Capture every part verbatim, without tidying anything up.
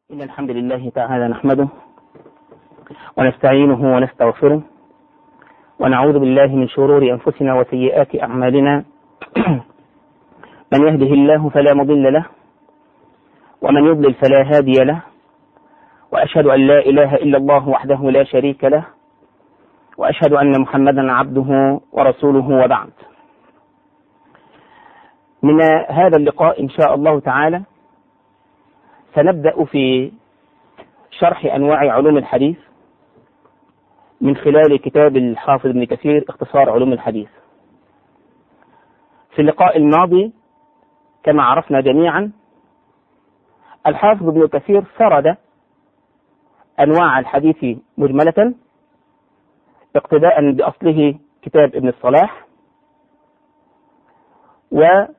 إن الحمد لله تعالى نحمده ونستعينه ونستغفره ونعوذ بالله من شرور أنفسنا وسيئات أعمالنا. من يهده الله فلا مضل له ومن يضلل فلا هادي له، وأشهد أن لا إله إلا الله وحده لا شريك له، وأشهد أن محمدا عبده ورسوله، وبعد. من هذا اللقاء إن شاء الله تعالى سنبدأ في شرح أنواع علوم الحديث من خلال كتاب الحافظ ابن كثير اختصار علوم الحديث. في اللقاء الماضي كما عرفنا جميعا الحافظ ابن كثير سرد أنواع الحديث مجملة اقتداء بأصله كتاب ابن الصلاح، ومن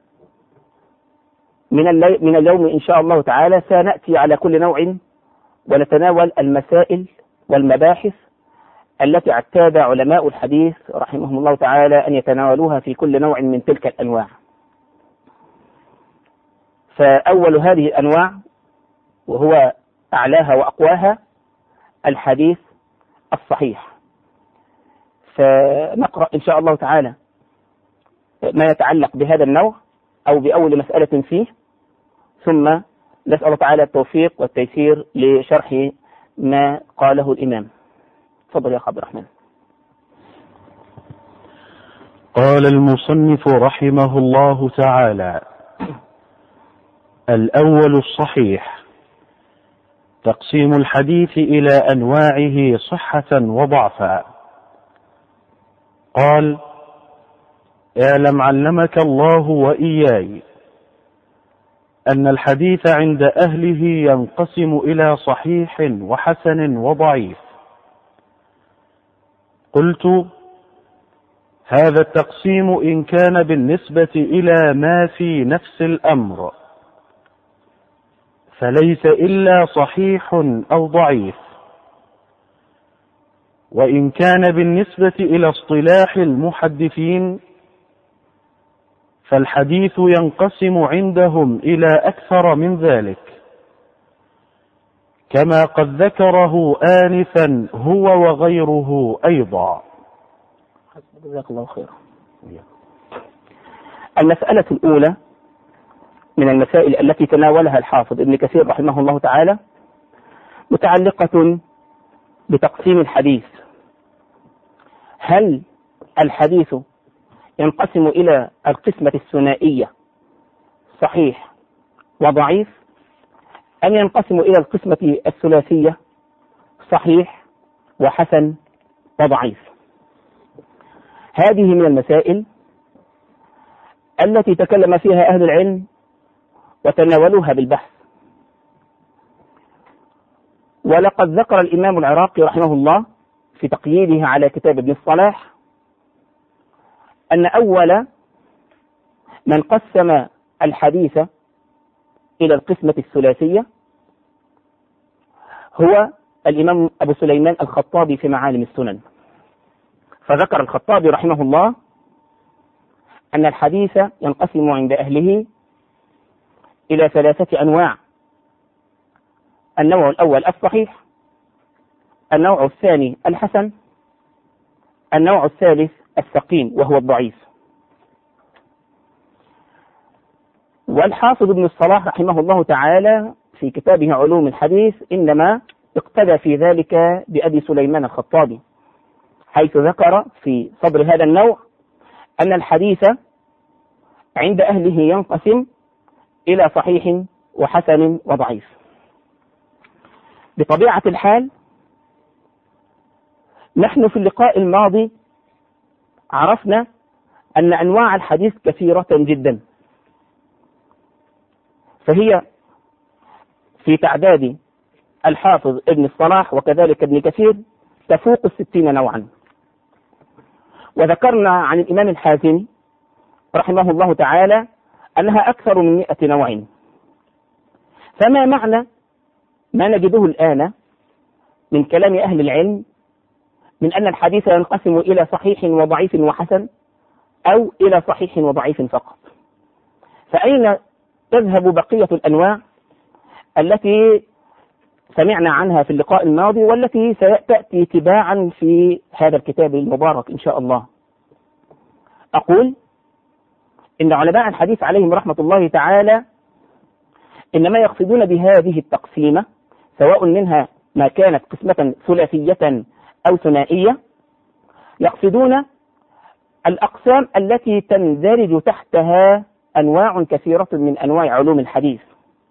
من اليوم إن شاء الله تعالى سنأتي على كل نوع ونتناول المسائل والمباحث التي اعتاد علماء الحديث رحمهم الله تعالى أن يتناولوها في كل نوع من تلك الأنواع. فأول هذه الأنواع وهو أعلاها وأقواها الحديث الصحيح. فنقرأ إن شاء الله تعالى ما يتعلق بهذا النوع أو بأول مسألة فيه، ثم نسأل الله تعالى التوفيق والتيسير لشرح ما قاله الإمام. تفضل يا أخ عبد الرحمن. قال المصنف رحمه الله تعالى: الأول الصحيح. تقسيم الحديث إلى أنواعه صحة وضعفا. قال: اعلم علمك الله وإياي أن الحديث عند أهله ينقسم إلى صحيح وحسن وضعيف. قلت: هذا التقسيم إن كان بالنسبة إلى ما في نفس الأمر فليس إلا صحيح أو ضعيف، وإن كان بالنسبة إلى اصطلاح المحدثين فالحديث ينقسم عندهم إلى أكثر من ذلك، كما قد ذكره آنفا هو وغيره أيضا. جزاك الله خيرا. المسألة الأولى من المسائل التي تناولها الحافظ ابن كثير رحمه الله تعالى متعلقة بتقسيم الحديث. هل الحديث ينقسم إلى القسمة الثنائية صحيح وضعيف، أم ينقسم إلى القسمة الثلاثية صحيح وحسن وضعيف؟ هذه من المسائل التي تكلم فيها أهل العلم وتناولوها بالبحث. ولقد ذكر الإمام العراقي رحمه الله في تقييده على كتاب ابن الصلاح أن أول من قسم الحديث إلى القسمة الثلاثية هو الإمام أبو سليمان الخطابي في معالم السنن. فذكر الخطابي رحمه الله أن الحديث ينقسم عند أهله إلى ثلاثة أنواع: النوع الأول الصحيح، النوع الثاني الحسن، النوع الثالث السقيم وهو الضعيف. والحافظ ابن الصلاح رحمه الله تعالى في كتابه علوم الحديث إنما اقتدى في ذلك بأبي سليمان الخطابي، حيث ذكر في صدر هذا النوع أن الحديث عند أهله ينقسم إلى صحيح وحسن وضعيف. بطبيعة الحال نحن في اللقاء الماضي عرفنا أن أنواع الحديث كثيرة جدا، فهي في تعداد الحافظ ابن الصلاح وكذلك ابن كثير تفوق الستين نوعا. وذكرنا عن الإمام الحازمي رحمه الله تعالى أنها أكثر من مئة نوع. فما معنى ما نجده الآن من كلام أهل العلم من أن الحديث ينقسم إلى صحيح وضعيف وحسن، أو إلى صحيح وضعيف فقط؟ فأين تذهب بقية الأنواع التي سمعنا عنها في اللقاء الماضي والتي ستأتي تباعا في هذا الكتاب المبارك إن شاء الله. أقول إن علماء الحديث عليهم رحمة الله تعالى إنما يقصدون بهذه التقسيمة سواء منها ما كانت قسمة ثلاثية أو ثنائية، يقصدون الأقسام التي تندرج تحتها أنواع كثيرة من أنواع علوم الحديث.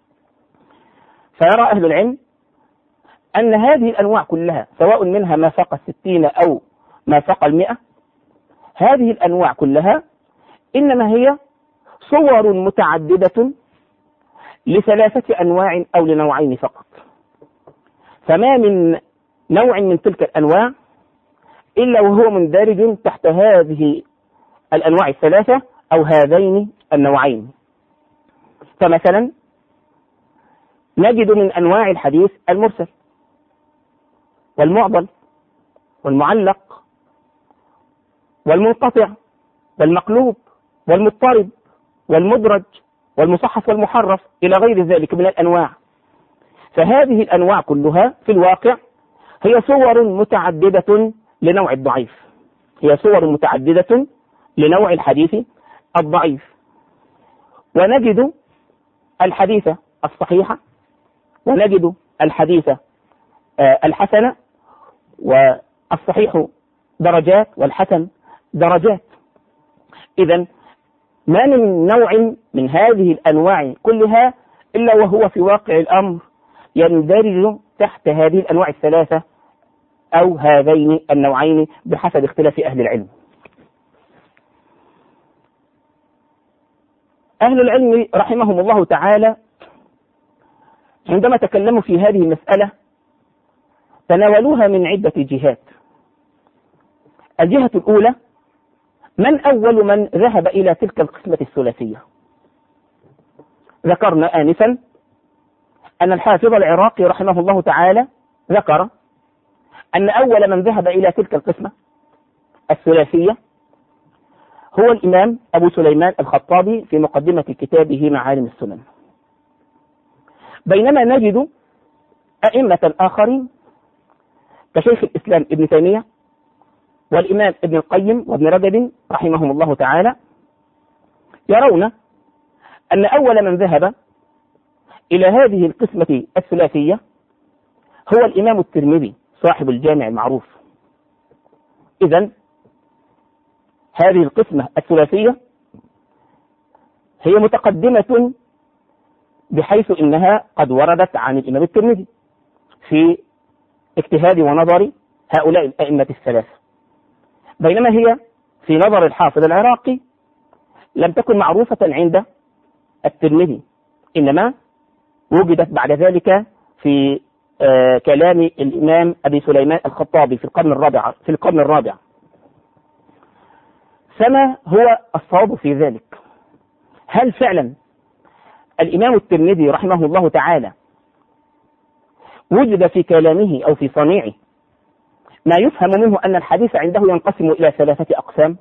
فيرى أهل العلم أن هذه الأنواع كلها سواء منها ما فوق الستين أو ما فوق المئة، هذه الأنواع كلها إنما هي صور متعددة لثلاثة أنواع أو لنوعين فقط، فما من نوع من تلك الأنواع إلا وهو مندرج تحت هذه الأنواع الثلاثة أو هذين النوعين. فمثلا نجد من أنواع الحديث المرسل والمعضل والمعلق والمنقطع والمقلوب والمضطرب والمدرج والمصحف والمحرف إلى غير ذلك من الأنواع. فهذه الأنواع كلها في الواقع هي صور متعددة لنوع الضعيف، هي صور متعددة لنوع الحديث الضعيف. ونجد الحديث الصحيح ونجد الحديث الحسن، والصحيح درجات والحسن درجات. إذن ما من نوع من هذه الأنواع كلها إلا وهو في واقع الأمر يندرج تحت هذه الأنواع الثلاثة أو هذين النوعين بحسب اختلاف أهل العلم. أهل العلم رحمهم الله تعالى عندما تكلموا في هذه المسألة تناولوها من عدة جهات. الجهة الأولى: من أول من ذهب إلى تلك القسمة الثلاثية؟ ذكرنا آنفا أن الحافظ العراقي رحمه الله تعالى ذكر أن أول من ذهب إلى تلك القسمة الثلاثية هو الإمام أبو سليمان الخطابي في مقدمة كتابه معالم السنن. بينما نجد أئمة آخرين كشيخ الإسلام ابن تيمية والإمام ابن القيم وابن رجب رحمهم الله تعالى يرون أن أول من ذهب إلى هذه القسمة الثلاثية هو الإمام الترمذي صاحب الجامع المعروف. إذن هذه القسمة الثلاثية هي متقدمة بحيث إنها قد وردت عن الإمام الترمذي في اجتهاد ونظر هؤلاء الأئمة الثلاثة، بينما هي في نظر الحافظ العراقي لم تكن معروفة عند الترمذي، إنما وجدت بعد ذلك في آه كلام الإمام أبي سليمان الخطابي في القرن الرابع في القرن الرابع. فما هو الصواب في ذلك؟ هل فعلا الإمام الترمذي رحمه الله تعالى وجد في كلامه أو في صنيعه ما يفهم منه أن الحديث عنده ينقسم إلى ثلاثة أقسام؟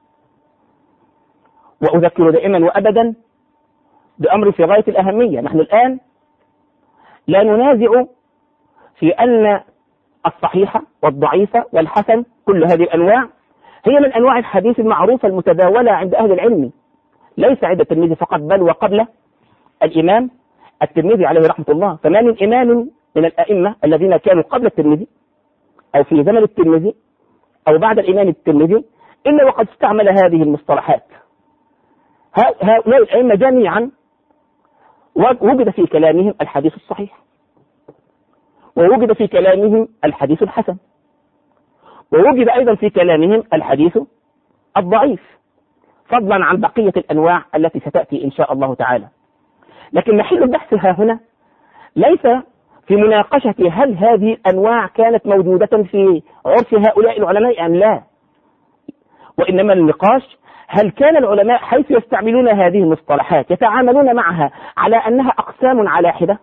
وأذكر دائما وأبدا بأمر في غاية الأهمية. نحن الآن لا ننازع في أن الصحيح والضعيف والحسن كل هذه الأنواع هي من أنواع الحديث المعروفة المتداولة عند أهل العلم، ليس عند الترمذي فقط بل وقبل الإمام الترمذي عليه رحمة الله. فما من إمام من الأئمة الذين كانوا قبل الترمذي أو في زمن الترمذي أو بعد الإمام الترمذي إلا وقد استعمل هذه المصطلحات. هؤلاء الأئمة جميعا وجد في كلامهم الحديث الصحيح، ووجد في كلامهم الحديث الحسن، ووجد أيضا في كلامهم الحديث الضعيف، فضلا عن بقية الأنواع التي ستأتي إن شاء الله تعالى. لكن محل البحث ها هنا ليس في مناقشة هل هذه الأنواع كانت موجودة في عرف هؤلاء العلماء أم لا، وإنما النقاش هل كان العلماء حيث يستعملون هذه المصطلحات يتعاملون معها على أنها أقسام على حدة،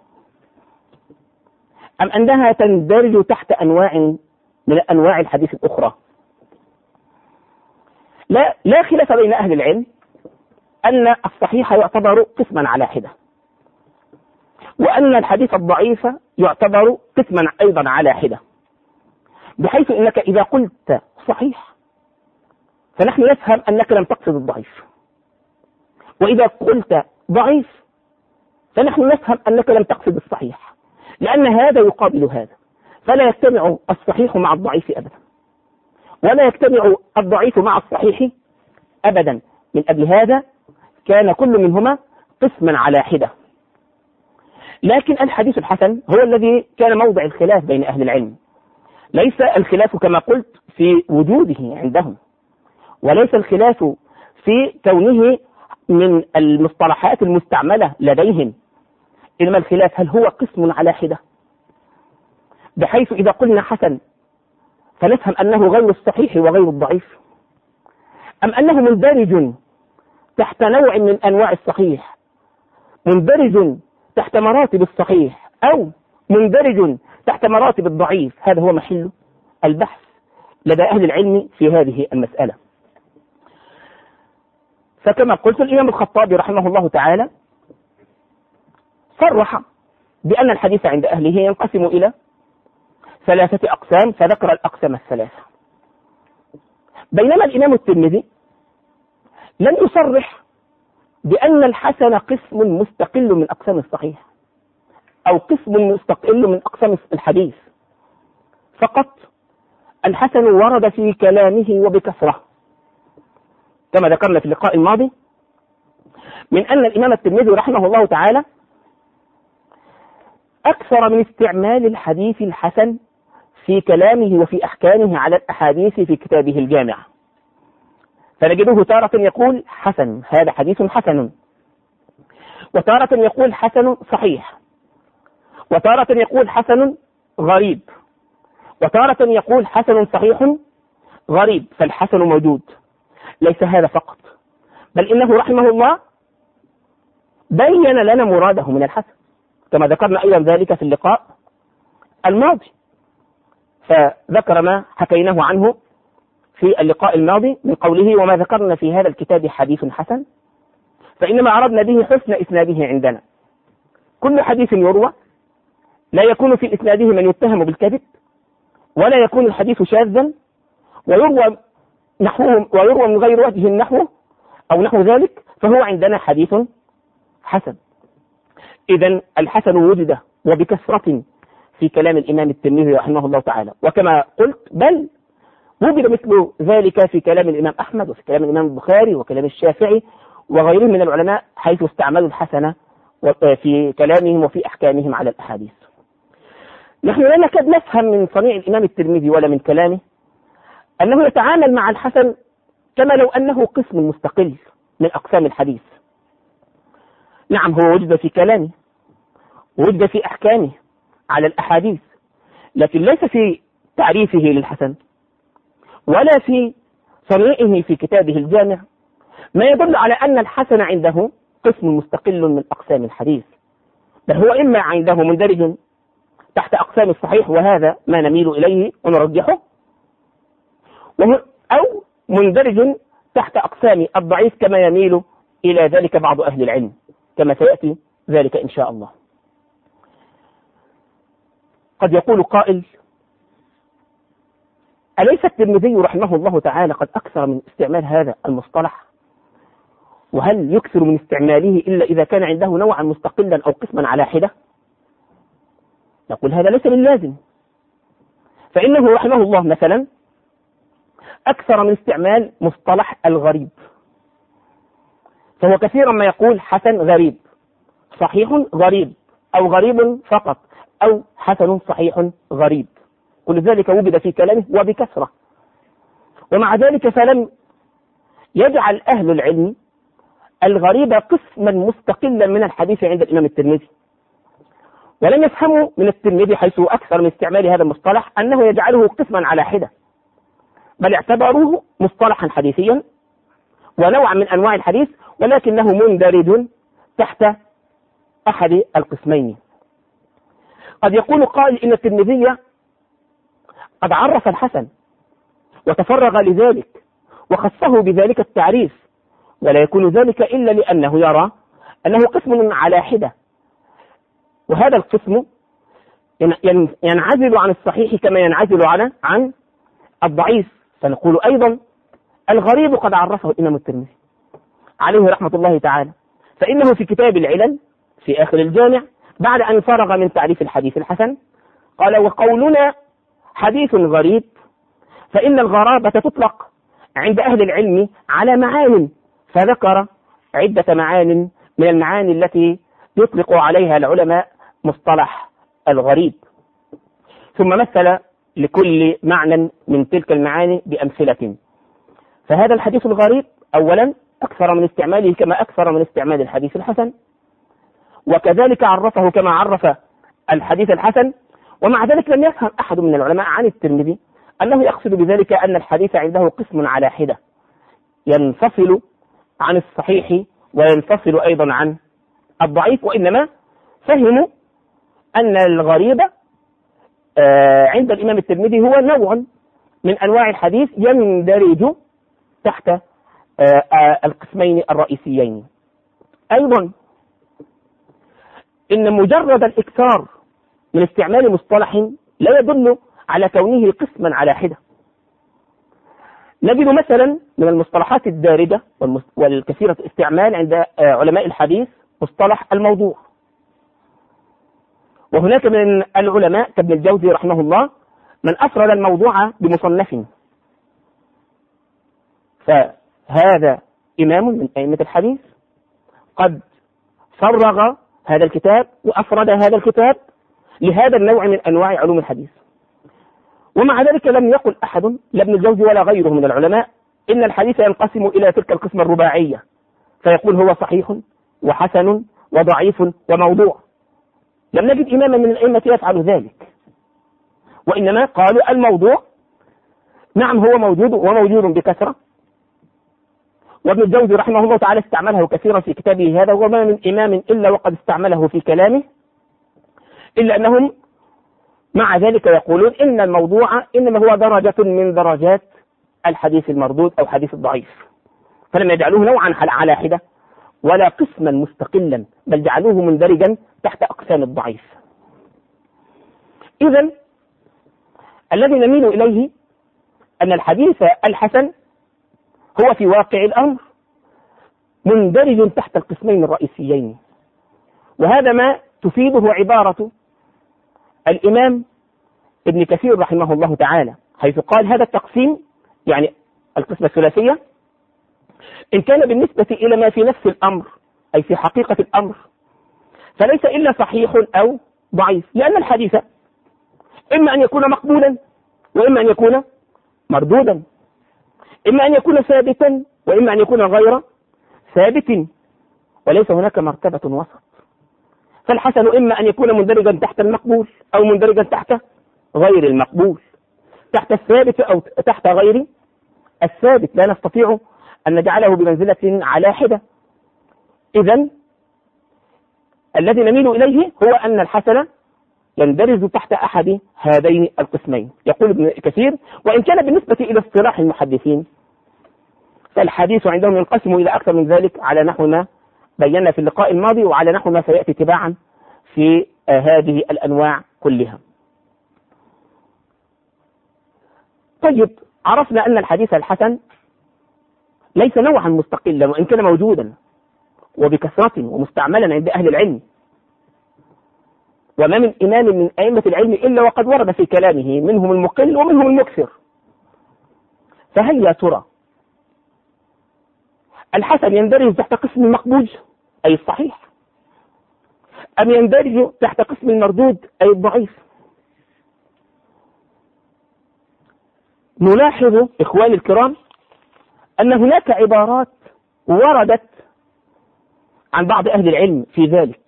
أم أنها تندرج تحت أنواع من أنواع الحديث الأخرى. لا, لا خلاف بين أهل العلم أن الصحيح يعتبر قسما على حدة، وأن الحديث الضعيف يعتبر قسما أيضا على حدة، بحيث أنك إذا قلت صحيح فنحن نفهم أنك لم تقصد الضعيف، وإذا قلت ضعيف فنحن نفهم أنك لم تقصد الصحيح، لأن هذا يقابل هذا، فلا يجتمع الصحيح مع الضعيف أبدا، ولا يجتمع الضعيف مع الصحيح أبدا. من أجل هذا كان كل منهما قسما على حدة. لكن الحديث الحسن هو الذي كان موضع الخلاف بين أهل العلم، ليس الخلاف كما قلت في وجوده عندهم، وليس الخلاف في كونه من المصطلحات المستعملة لديهم، إنما الخلاف هل هو قسم على حدة، بحيث إذا قلنا حسن فنفهم أنه غير الصحيح وغير الضعيف، أم أنه مندرج تحت نوع من أنواع الصحيح، مندرج تحت مراتب الصحيح، أو مندرج تحت مراتب الضعيف. هذا هو محل البحث لدى أهل العلم في هذه المسألة. فكما قلت الإمام الخطابي رحمه الله تعالى صرح بأن الحديث عند أهله ينقسم إلى ثلاثة أقسام، فذكر الأقسام الثلاثة، بينما الإمام الترمذي لم يصرح بأن الحسن قسم مستقل من أقسام الصحيح أو قسم مستقل من أقسام الحديث، فقط الحسن ورد في كلامه وبكثرة، كما ذكرنا في اللقاء الماضي من أن الإمام الترمذي رحمه الله تعالى أكثر من استعمال الحديث الحسن في كلامه وفي أحكامه على الأحاديث في كتابه الجامع، فنجده تارة يقول حسن، هذا حديث حسن، وتارة يقول حسن صحيح، وتارة يقول حسن غريب، وتارة يقول حسن صحيح غريب. فالحسن موجود. ليس هذا فقط، بل إنه رحمه الله بين لنا مراده من الحسن، كما ذكرنا أيضا ذلك في اللقاء الماضي، فذكر ما حكيناه عنه في اللقاء الماضي من قوله وما ذكرنا في هذا الكتاب حديث حسن فإنما عرضنا به حسن إسناده عندنا. كل حديث يروى لا يكون في إسناده من يتهم بالكذب، ولا يكون الحديث شاذا، ويروى نحوه ويروى من غير وجه نحوه أو نحو ذلك، فهو عندنا حديث حسن. إذن الحسن وجد وبكثرة في كلام الإمام الترمذي رحمه الله تعالى، وكما قلت بل وجد مثل ذلك في كلام الإمام أحمد وفي كلام الإمام البخاري وكلام الشافعي وغيرهم من العلماء، حيث استعملوا الحسن في كلامهم وفي أحكامهم على الأحاديث. نحن لا نكاد نفهم من صنيع الإمام الترمذي ولا من كلامه أنه يتعامل مع الحسن كما لو أنه قسم مستقل من أقسام الحديث. نعم، هو وجد في كلامه، وجد في أحكامه على الأحاديث، لكن ليس في تعريفه للحسن ولا في صنيعه في كتابه الجامع ما يدل على أن الحسن عنده قسم مستقل من أقسام الحديث، بل هو إما عنده مندرج تحت أقسام الصحيح، وهذا ما نميل إليه ونرجحه، أو مندرج تحت أقسام الضعيف كما يميل إلى ذلك بعض أهل العلم، كما سيأتي ذلك إن شاء الله. قد يقول قائل أليس الترمذي رحمه الله تعالى قد أكثر من استعمال هذا المصطلح؟ وهل يكثر من استعماله إلا إذا كان عنده نوعا مستقلا أو قسما على حدة؟ نقول هذا ليس باللازم، فإنه رحمه الله مثلا أكثر من استعمال مصطلح الغريب، فهو كثيرا ما يقول حسن غريب، صحيح غريب، أو غريب فقط، أو حسن صحيح غريب، كل ذلك وجد في كلامه وبكثرة. ومع ذلك فلم يجعل أهل العلم الغريب قسما مستقلا من الحديث عند الإمام الترمذي، ولم يفهموا من الترمذي حيث أكثر من استعمال هذا المصطلح أنه يجعله قسما على حدة، بل اعتبروه مصطلحا حديثيا ونوعا من أنواع الحديث، ولكنه مندرج تحت أحد القسمين. قد يقول قائل إن الترمذي قد عرف الحسن وتفرغ لذلك وخصه بذلك التعريف، ولا يكون ذلك إلا لأنه يرى أنه قسم على حدة، وهذا القسم ينعزل عن الصحيح كما ينعزل عن عن الضعيف. فنقول أيضا الغريب قد عرفه الإمام الترمذي عليه رحمة الله تعالى، فإنه في كتاب العلل في آخر الجامع بعد أن فرغ من تعريف الحديث الحسن قال: وقولنا حديث غريب فإن الغرابة تطلق عند أهل العلم على معان، فذكر عدة معان من المعاني التي يطلق عليها العلماء مصطلح الغريب، ثم مثل لكل معنى من تلك المعاني بأمثلة. فهذا الحديث الغريب أولا أكثر من استعماله كما أكثر من استعمال الحديث الحسن، وكذلك عرفه كما عرف الحديث الحسن. ومع ذلك لم يفهم أحد من العلماء عن الترمذي أنه يقصد بذلك أن الحديث عنده قسم على حدة ينفصل عن الصحيح وينفصل أيضا عن الضعيف، وإنما فهموا أن الغريب عند الإمام الترمذي هو نوع من أنواع الحديث يندرج تحت القسمين الرئيسيين. أيضا إن مجرد الإكثار من استعمال مصطلح لا يدل على كونه قسما على حدة. نجد مثلا من المصطلحات الداردة والكثيرة الاستعمال عند علماء الحديث مصطلح الموضوع، وهناك من العلماء كابن الجوزي رحمه الله من أفرد الموضوع بمصنف، فهذا إمام من أئمة الحديث قد فرغ هذا الكتاب وأفرد هذا الكتاب لهذا النوع من أنواع علوم الحديث. ومع ذلك لم يقل أحد لا ابن الجوزي ولا غيره من العلماء إن الحديث ينقسم إلى تلك القسمة الرباعية، فيقول هو صحيح وحسن وضعيف وموضوع. لم نجد إماما من الأئمة يفعل ذلك، وإنما قالوا الموضوع نعم هو موجود وموجود بكثرة، وابن الجوزي رحمه الله تعالى استعمله كثيرا في كتابه هذا، وما من إمام إلا وقد استعمله في كلامه، إلا أنهم مع ذلك يقولون إن الموضوع إنما هو درجة من درجات الحديث المردود أو حديث الضعيف، فلم يجعلوه نوعا على حدة ولا قسما مستقلا، بل جعلوه مندرجا تحت أقسام الضعيف. إذن الذي نميل إليه أن الحديث الحسن هو في واقع الأمر مندرج تحت القسمين الرئيسيين، وهذا ما تفيده عبارة الإمام ابن كثير رحمه الله تعالى، حيث قال هذا التقسيم يعني القسمة الثلاثية إن كان بالنسبة إلى ما في نفس الأمر أي في حقيقة الأمر فليس إلا صحيح أو ضعيف، لأن الحديث إما أن يكون مقبولا وإما أن يكون مردودا، إما أن يكون ثابتا وإما أن يكون غير ثابت، وليس هناك مرتبة وسط. فالحسن إما أن يكون مندرجا تحت المقبول أو مندرجا تحت غير المقبول، تحت الثابت أو تحت غير الثابت، لا نستطيع أن نجعله بمنزلة على حدة. إذن الذي نميل إليه هو أن الحسن يندرج تحت أحد هذين القسمين. يقول ابن كثير وإن كان بالنسبة إلى اصطلاح المحدثين فالحديث عندهم ينقسم إلى أكثر من ذلك على نحو ما بينا في اللقاء الماضي وعلى نحو ما سيأتي تباعا في هذه الأنواع كلها. طيب، عرفنا أن الحديث الحسن ليس نوعا مستقلا وإن كان موجودا وبكثرة ومستعملا عند أهل العلم، وما من إمام من أئمة العلم إلا وقد ورد في كلامه منهم المقل ومنهم المكثر. فهل يا ترى الحسن يندرج تحت قسم المقبول أي الصحيح، أم يندرج تحت قسم المردود أي الضعيف؟ نلاحظ إخواني الكرام أن هناك عبارات وردت عن بعض أهل العلم في ذلك،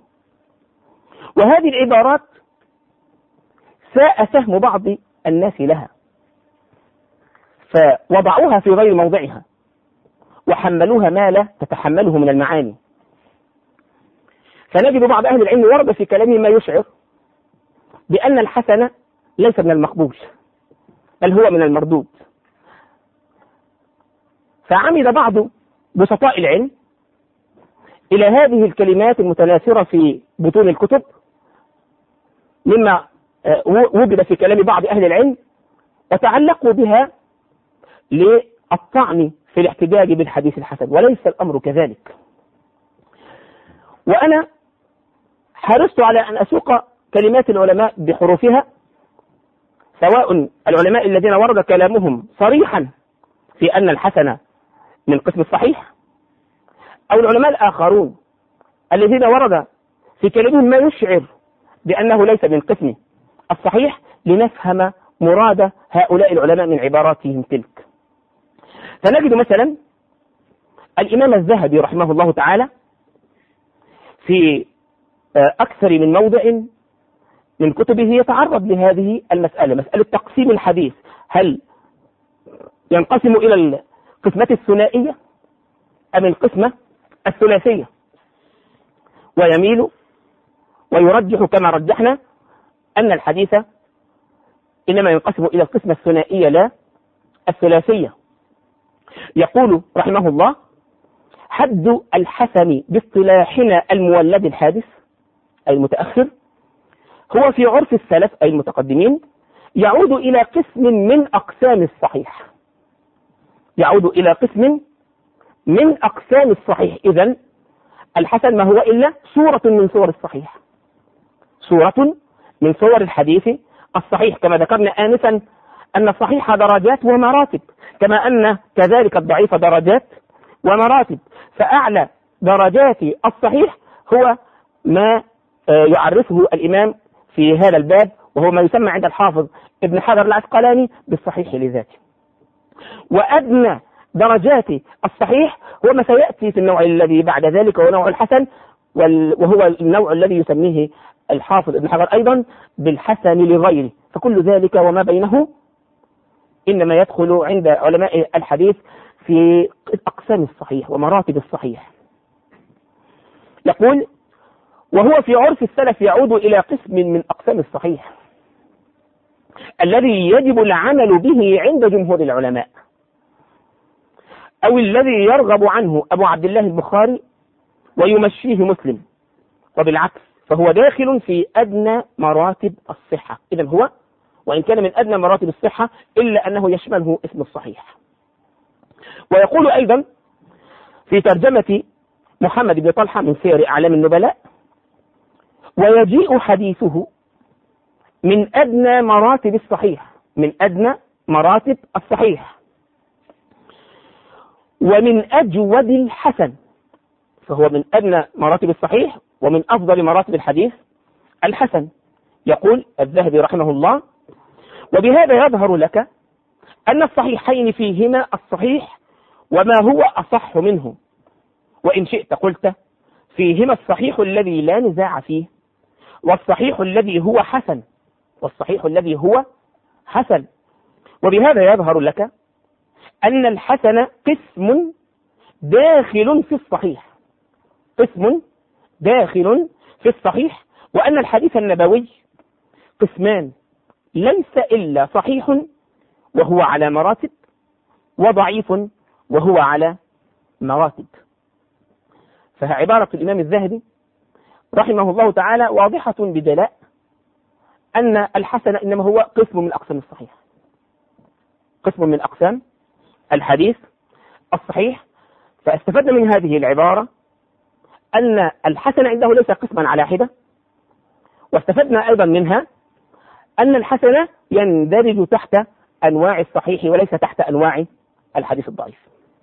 وهذه العبارات ساء فهم بعض الناس لها فوضعوها في غير موضعها وحملوها ما لا تتحمله من المعاني. فنجد بعض أهل العلم ورد في كلامه ما يشعر بأن الحسن ليس من المقبول بل هو من المردود، فعمد بعض بسطاء العلم إلى هذه الكلمات المتناثرة في بطون الكتب مما وجد في كلام بعض أهل العلم وتعلقوا بها للطعن في الاحتجاج بالحديث الحسن، وليس الأمر كذلك. وأنا حرصت على أن أسوق كلمات العلماء بحروفها، سواء العلماء الذين ورد كلامهم صريحا في أن الحسن من قسم الصحيح، أو العلماء الآخرون الذين ورد في كلامهم ما يشعر بأنه ليس من قسم الصحيح، لنفهم مراد هؤلاء العلماء من عباراتهم تلك. فنجد مثلا الإمام الذهبي رحمه الله تعالى في أكثر من موضع من كتبه يتعرض لهذه المسألة، مسألة تقسيم الحديث، هل ينقسم إلى القسمة الثنائية أم القسمة الثلاثية، ويميل ويرجح كما رجحنا أن الحديث إنما ينقسم إلى القسمة الثنائية لا الثلاثية. يقول رحمه الله: حد الحسن باصطلاحنا المولد الحادث أي المتأخر هو في عرف السلف أي المتقدمين يعود إلى قسم من أقسام الصحيح، يعود إلى قسم من أقسام الصحيح. إذن الحسن ما هو إلا صورة من صور الصحيح، صورة من صور الحديث الصحيح، كما ذكرنا آنفا أن الصحيح درجات ومراتب، كما أن كذلك الضعيف درجات ومراتب. فأعلى درجات الصحيح هو ما يعرفه الإمام في هذا الباب، وهو ما يسمى عند الحافظ ابن حجر العسقلاني بالصحيح لذاته. وأدنى درجات الصحيح هو ما سيأتي في النوع الذي بعد ذلك، هو نوع الحسن، وهو النوع الذي يسميه الحافظ ابن حجر أيضا بالحسن لغيره. فكل ذلك وما بينه إنما يدخل عند علماء الحديث في أقسام الصحيح ومراتب الصحيح. يقول: وهو في عرف السلف يعود إلى قسم من أقسام الصحيح الذي يجب العمل به عند جمهور العلماء، أو الذي يرغب عنه أبو عبد الله البخاري ويمشيه مسلم، وبالعكس فهو داخل في أدنى مراتب الصحة. إذن هو وإن كان من أدنى مراتب الصحة إلا أنه يشمله اسم الصحيح. ويقول أيضا في ترجمة محمد بن طلحة من سير أعلام النبلاء: ويجيء حديثه من أدنى مراتب الصحيح، من أدنى مراتب الصحيح، ومن أجود الحسن، فهو من أدنى مراتب الصحيح ومن أفضل مراتب الحديث الحسن. يقول الذهبي رحمه الله: وبهذا يظهر لك أن الصحيحين فيهما الصحيح وما هو أصح منه، وإن شئت قلت فيهما الصحيح الذي لا نزاع فيه، والصحيح الذي هو حسن، والصحيح الذي هو حسن. وبهذا يظهر لك أن الحسن قسم داخل في الصحيح، قسم داخل في الصحيح، وأن الحديث النبوي قسمان، ليس إلا صحيح وهو على مراتب، وضعيف وهو على مراتب. فعبارة الإمام الذهبي رحمه الله تعالى واضحة بدلاء أن الحسن إنما هو قسم من أقسام الصحيح، قسم من أقسام الحديث الصحيح. فاستفدنا من هذه العبارة أن الحسن عنده ليس قسما على حدة، واستفدنا أيضا منها أن الحسن يندرج تحت أنواع الصحيح وليس تحت أنواع الحديث الضعيف.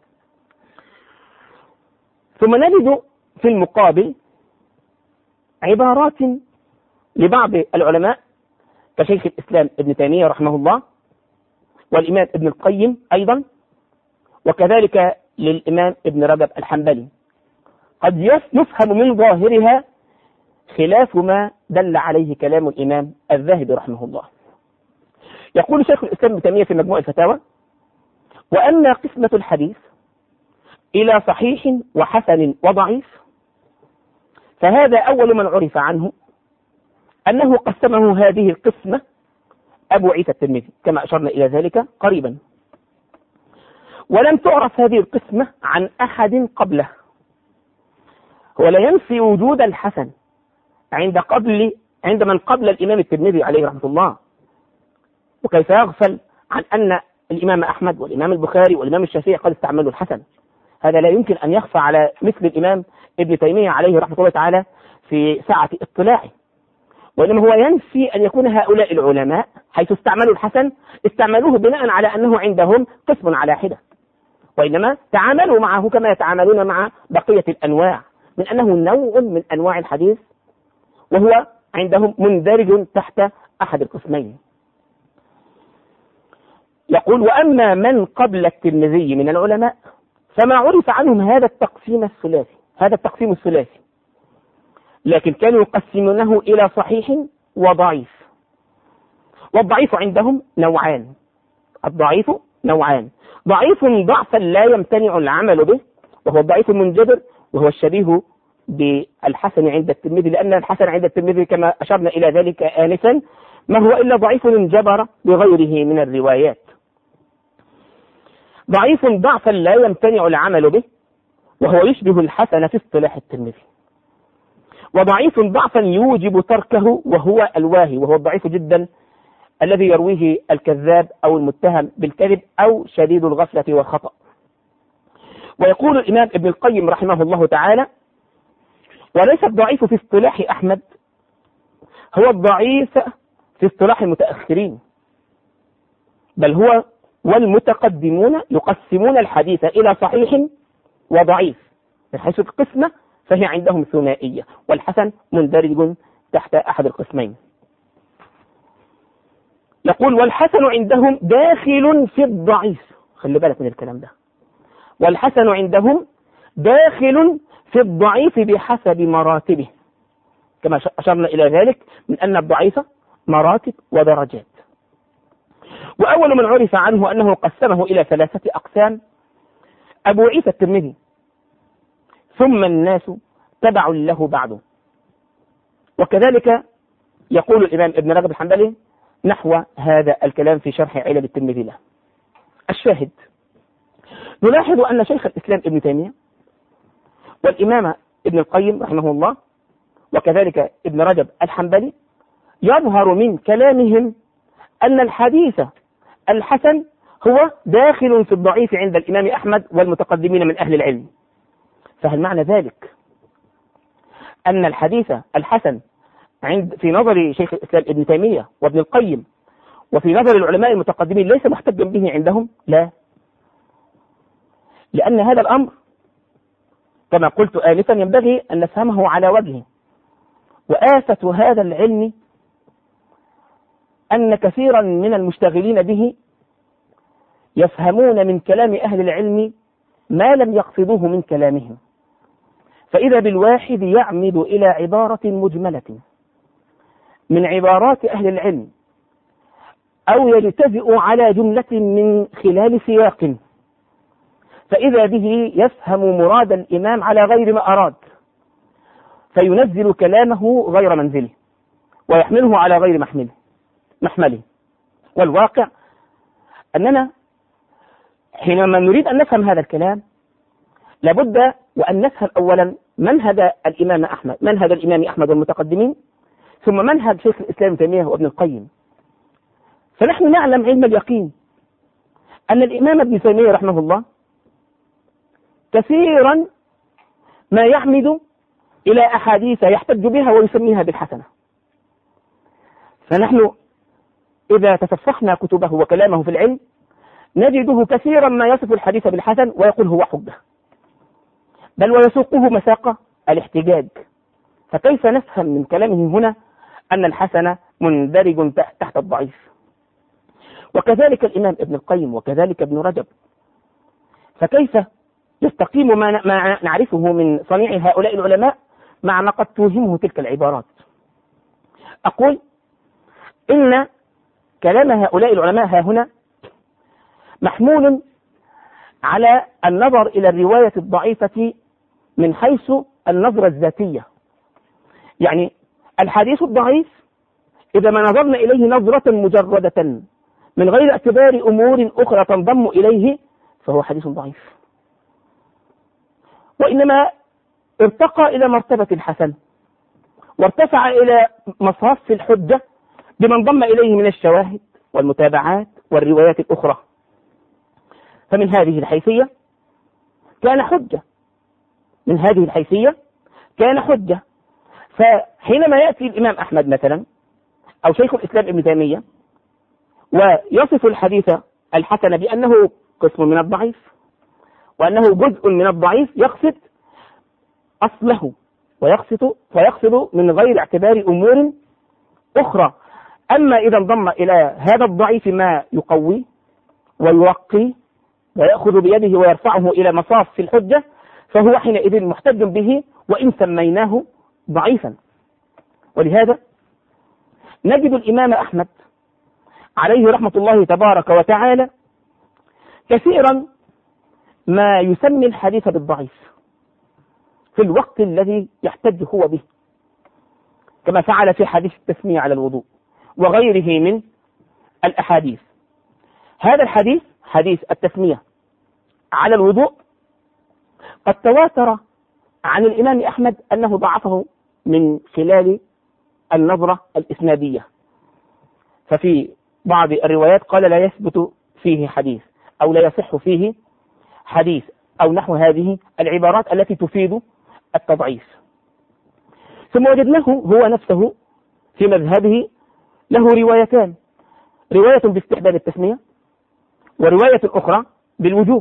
ثم نجد في المقابل عبارات لبعض العلماء كشيخ الإسلام ابن تيمية رحمه الله، والإمام ابن القيم أيضا، وكذلك للإمام ابن رجب الحنبلي، قد يفهم من ظاهرها خلاف ما دل عليه كلام الإمام الذهبي رحمه الله. يقول شيخ الإسلام ابن تيمية في مجموع الفتاوى: وأن قسمة الحديث إلى صحيح وحسن وضعيف، فهذا أول من عرف عنه أنه قسمه هذه القسمة أبو عيسى الترمذي، كما أشرنا إلى ذلك قريبا، ولم تعرف هذه القسمة عن أحد قبله. هو لا ينفي وجود الحسن عند قبل عند من قبل الإمام الترمذي عليه رحمة الله، وكيف يغفل عن أن الإمام أحمد والإمام البخاري والإمام الشافعي قد استعملوا الحسن؟ هذا لا يمكن أن يخفى على مثل الإمام ابن تيمية عليه رحمة الله تعالى في سعة اطلاعه، وإنما هو ينفي أن يكون هؤلاء العلماء حيث استعملوا الحسن استعملوه بناء على أنه عندهم قسم على حدة، وإنما تعاملوا معه كما يتعاملون مع بقية الأنواع، من أنه نوع من أنواع الحديث وهو عندهم مندرج تحت أحد القسمين. يقول: وأما من قبل الترمذي من العلماء فما عرف عنهم هذا التقسيم الثلاثي هذا التقسيم الثلاثي لكن كانوا يقسمونه إلى صحيح وضعيف. والضعيف عندهم نوعان الضعيف نوعان ضعيف ضعفا لا يمتنع العمل به، وهو الضعيف المنجبر، وهو الشبيه بالحسن عند الترمذي، لأن الحسن عند الترمذي كما أشرنا إلى ذلك آنفا ما هو إلا ضعيف انجبر بغيره من الروايات. ضعيف ضعفا لا يمتنع العمل به، وهو يشبه الحسن في اصطلاح الترمذي. وضعيف ضعفا يوجب تركه، وهو الواهي، وهو الضعيف جدا الذي يرويه الكذاب أو المتهم بالكذب أو شديد الغفلة والخطأ. ويقول الإمام ابن القيم رحمه الله تعالى: وليس الضعيف في اصطلاح أحمد هو الضعيف في اصطلاح المتأخرين، بل هو والمتقدمون يقسمون الحديث إلى صحيح وضعيف، من حيث القسمة فهي عندهم ثنائية، والحسن مندرج تحت أحد القسمين. يقول: والحسن عندهم داخل في الضعيف. خلي بالك من الكلام ده. والحسن عندهم داخل في الضعيف بحسب مراتبه، كما أشرنا إلى ذلك من أن الضعيف مراتب ودرجات. وأول من عرف عنه أنه قسمه إلى ثلاثة أقسام أبو عيسى الترمذي، ثم الناس تبع له بعده. وكذلك يقول الإمام ابن رجب الحنبلي نحو هذا الكلام في شرح علل الترمذي له. الشاهد: نلاحظ أن شيخ الإسلام ابن تيمية والإمام ابن القيم رحمه الله وكذلك ابن رجب الحنبلي يظهر من كلامهم أن الحديث الحسن هو داخل في الضعيف عند الإمام أحمد والمتقدمين من أهل العلم. فهل معنى ذلك أن الحديث الحسن عند في نظر شيخ الإسلام ابن تيمية وابن القيم وفي نظر العلماء المتقدمين ليس محتجا به عندهم؟ لا، لأن هذا الأمر كما قلت آنفا ينبغي أن نفهمه على وجهه. وآفة هذا العلم أن كثيرا من المشتغلين به يفهمون من كلام أهل العلم ما لم يقصدوه من كلامهم، فإذا بالواحد يعمد إلى عبارة مجملة من عبارات أهل العلم أو يلتزئ على جملة من خلال سياق، فإذا به يفهم مراد الإمام على غير ما أراد، فينزل كلامه غير منزله ويحمله على غير محمله محمله. والواقع أننا حينما نريد أن نفهم هذا الكلام لابد وأن نفهم أولا منهج الإمام أحمد منهج الإمام أحمد والمتقدمين، ثم منهج شيخ الإسلام ابن تيمية وابن القيم. فنحن نعلم علم اليقين أن الإمام ابن تيمية رحمه الله كثيرا ما يعمد إلى أحاديث يحتج بها ويسميها بالحسنة. فنحن إذا تصفحنا كتبه وكلامه في العلم نجده كثيرا ما يصف الحديث بالحسن ويقول هو حجة، بل ويسوقه مساق الاحتجاج. فكيف نفهم من كلامه هنا أن الحسن مندرج تحت الضعيف؟ وكذلك الإمام ابن القيم وكذلك ابن رجب. فكيف يستقيم ما ما نعرفه من صنيع هؤلاء العلماء مع ما قد توهمه تلك العبارات؟ أقول إن كلام هؤلاء العلماء ها هنا محمول على النظر إلى الرواية الضعيفة من حيث النظرة الذاتية. يعني الحديث الضعيف إذا ما نظرنا إليه نظرة مجردة من غير اعتبار أمور أخرى تنضم إليه فهو حديث ضعيف، وإنما ارتقى إلى مرتبة الحسن وارتفع إلى مصاف الحجة بما انضم إليه من الشواهد والمتابعات والروايات الأخرى. فمن هذه الحيثية كان حجة من هذه الحيثية كان حجة. فحينما يأتي الإمام أحمد مثلا أو شيخ الإسلام ابن تيمية ويصف الحديث الحسن بأنه قسم من الضعيف وأنه جزء من الضعيف، يقصد أصله ويقصد ويقصد من غير اعتبار أمور أخرى. أما إذا انضم إلى هذا الضعيف ما يقوي ويوقي ويأخذ بيده ويرفعه إلى مصاف في الحجة، فهو حينئذ محتج به وإن سميناه ضعيفا. ولهذا نجد الإمام أحمد عليه رحمة الله تبارك وتعالى كثيرا ما يسمي الحديث بالضعيف في الوقت الذي يحتج هو به، كما فعل في حديث التسمية على الوضوء وغيره من الأحاديث. هذا الحديث حديث التسمية على الوضوء قد تواتر عن الإمام أحمد أنه ضعفه من خلال النظرة الإسنادية، ففي بعض الروايات قال لا يثبت فيه حديث أو لا يصح فيه حديث أو نحو هذه العبارات التي تفيد التضعيف. ثم وجدناه هو نفسه في مذهبه له روايتان، رواية باستحباب التسمية ورواية أخرى بالوجوب.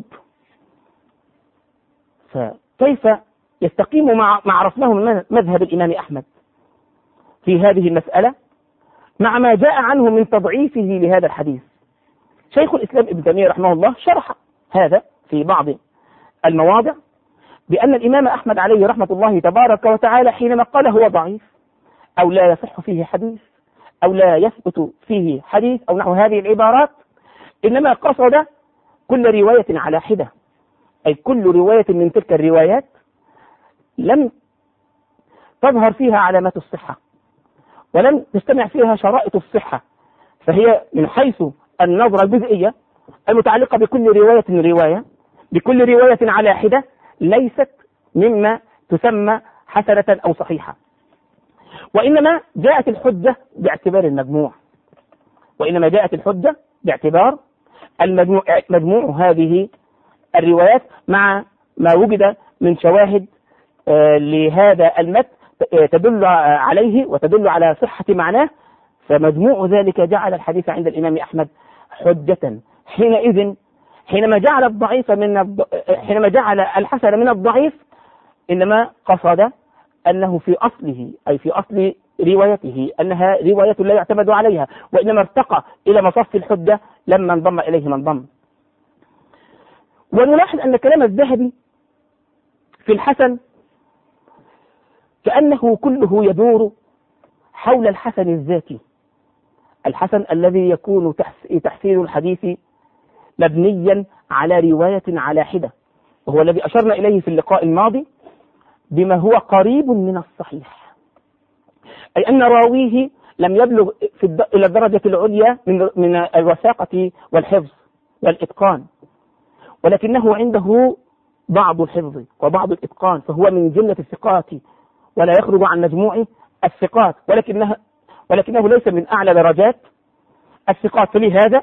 فكيف يستقيم مع مع عرفناه من مذهب الإمام أحمد في هذه المسألة مع ما جاء عنه من تضعيفه لهذا الحديث؟ شيخ الإسلام ابن تيمية رحمه الله شرح هذا في بعض المواضع بأن الإمام أحمد عليه رحمة الله تبارك وتعالى حينما قال هو ضعيف أو لا يصح فيه حديث أو لا يثبت فيه حديث أو نحو هذه العبارات، إنما قصد كل رواية على حدة، أي كل رواية من تلك الروايات لم تظهر فيها علامات الصحة ولم تجتمع فيها شرائط الصحة، فهي من حيث النظرة الجزئية المتعلقة بكل رواية رواية بكل رواية على حدة ليست مما تسمى حسنة أو صحيحة، وإنما جاءت الحجة باعتبار المجموع وإنما جاءت الحجة باعتبار المجموع مجموع هذه الروايات مع ما وجد من شواهد آه لهذا المتن تدل عليه وتدل على صحة معناه، فمجموع ذلك جعل الحديث عند الإمام أحمد حجة. حينئذ حينما جعل الضعيف من الض... حينما جعل الحسن من الضعيف إنما قصد أنه في أصله أي في أصل روايته أنها رواية لا يعتمد عليها، وإنما ارتقى إلى مصف الحجة لما انضم إليه من ضم. ونلاحظ أن كلام الذهبي في الحسن كأنه كله يدور حول الحسن الذاتي، الحسن الذي يكون تحسين الحديث مبنيا على رواية على حدة، وهو الذي أشرنا إليه في اللقاء الماضي بما هو قريب من الصحيح، أي أن راويه لم يبلغ في الد... إلى الدرجة العليا من من الوثاقة والحفظ والإتقان، ولكنه عنده بعض الحفظ وبعض الإتقان، فهو من جملة الثقات ولا يخرج عن مجموع الثقات، ولكنه ولكنه ليس من أعلى درجات الثقات. فلهذا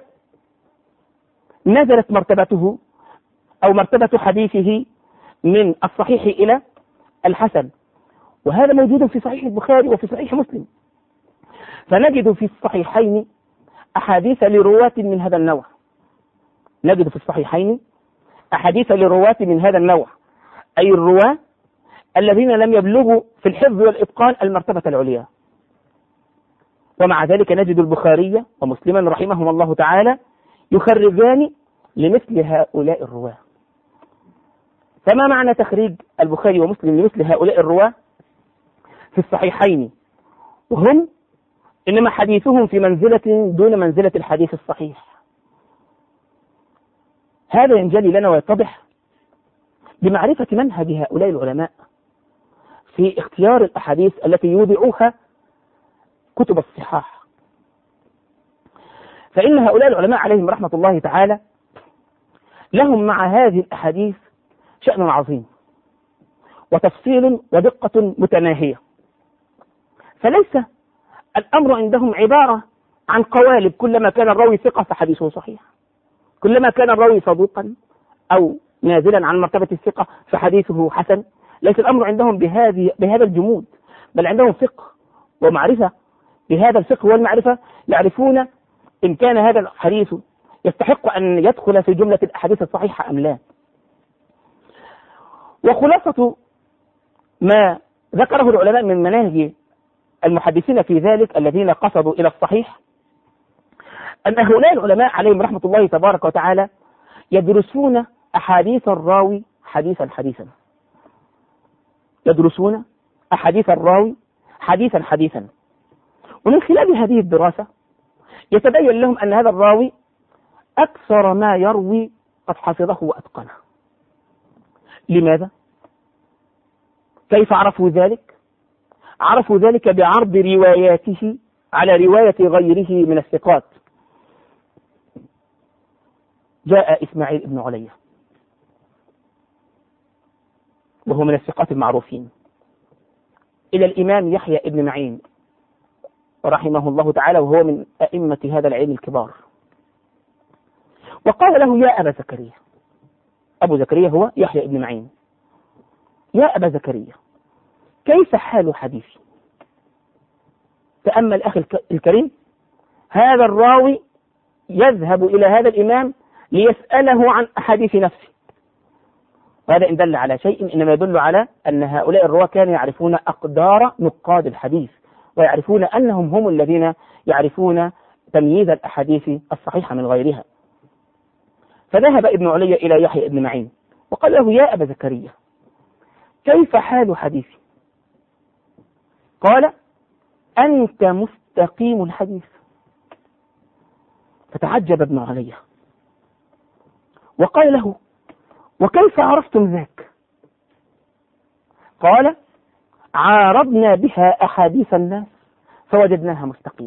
نزلت مرتبته أو مرتبة حديثه من الصحيح إلى الحسن، وهذا موجود في صحيح البخاري وفي صحيح مسلم. فنجد في الصحيحين أحاديث لرواة من هذا النوع نجد في الصحيحين أحاديث لرواة من هذا النوع أي الرواة الذين لم يبلغوا في الحفظ والإتقان المرتبة العليا. ومع ذلك نجد البخاري ومسلما رحمهم الله تعالى يخرجان لمثل هؤلاء الرواة. فما معنى تخريج البخاري ومسلم لمثل هؤلاء الرواة في الصحيحين؟ وهم إنما حديثهم في منزلة دون منزلة الحديث الصحيح. هذا ينجلي لنا ويتضح بمعرفة منهج هؤلاء العلماء في اختيار الأحاديث التي يوضعوها كتب الصحاح. فإن هؤلاء العلماء عليهم رحمة الله تعالى لهم مع هذه الأحاديث شأن عظيم وتفصيل ودقة متناهية. فليس الأمر عندهم عبارة عن قوالب، كلما كان الراوي ثقة فحديثه صحيح، كلما كان الراوي صدوقا أو نازلا عن مرتبة الثقة فحديثه حسن. ليس الأمر عندهم بهذه بهذا الجمود، بل عندهم فقه ومعرفة. بهذا الفقه والمعرفة يعرفون إن كان هذا الحديث يستحق أن يدخل في جملة الأحاديث الصحيحة أم لا. وخلاصة ما ذكره العلماء من مناهج المحدثين في ذلك الذين قصدوا إلى الصحيح، أن هؤلاء العلماء عليهم رحمة الله تبارك وتعالى يدرسون أحاديث الراوي حديثا حديثا، يدرسون أحاديث الراوي حديثا حديثا، ومن خلال هذه الدراسة يتبين لهم أن هذا الراوي أكثر ما يروي قد حفظه وأتقنه. لماذا؟ كيف عرفوا ذلك؟ عرفوا ذلك بعرض رواياته على رواية غيره من الثقات. جاء إسماعيل بن علية وهو من الثقات المعروفين إلى الإمام يحيى بن معين رحمه الله تعالى، وهو من أئمة هذا العلم الكبار، وقال له: يا أبا زكريا. أبو زكريا هو يحيى بن معين. يا أبا زكريا، كيف حال حديثي؟ تأمل أخي الكريم، هذا الراوي يذهب إلى هذا الإمام ليسأله عن أحاديث نفسه، وهذا إن دل على شيء إنما يدل على أن هؤلاء الرواة كانوا يعرفون أقدار نقاد الحديث، ويعرفون أنهم هم الذين يعرفون تمييز الأحاديث الصحيحة من غيرها. فذهب ابن علي إلى يحيى بن معين وقال له: يا أبا زكريا، كيف حال حديثي؟ قال: أنت مستقيم الحديث. فتعجب ابن علي وقال له: وكيف عرفتم ذاك؟ قال: عارضنا بها أحاديث الناس فوجدناها مستقيمة.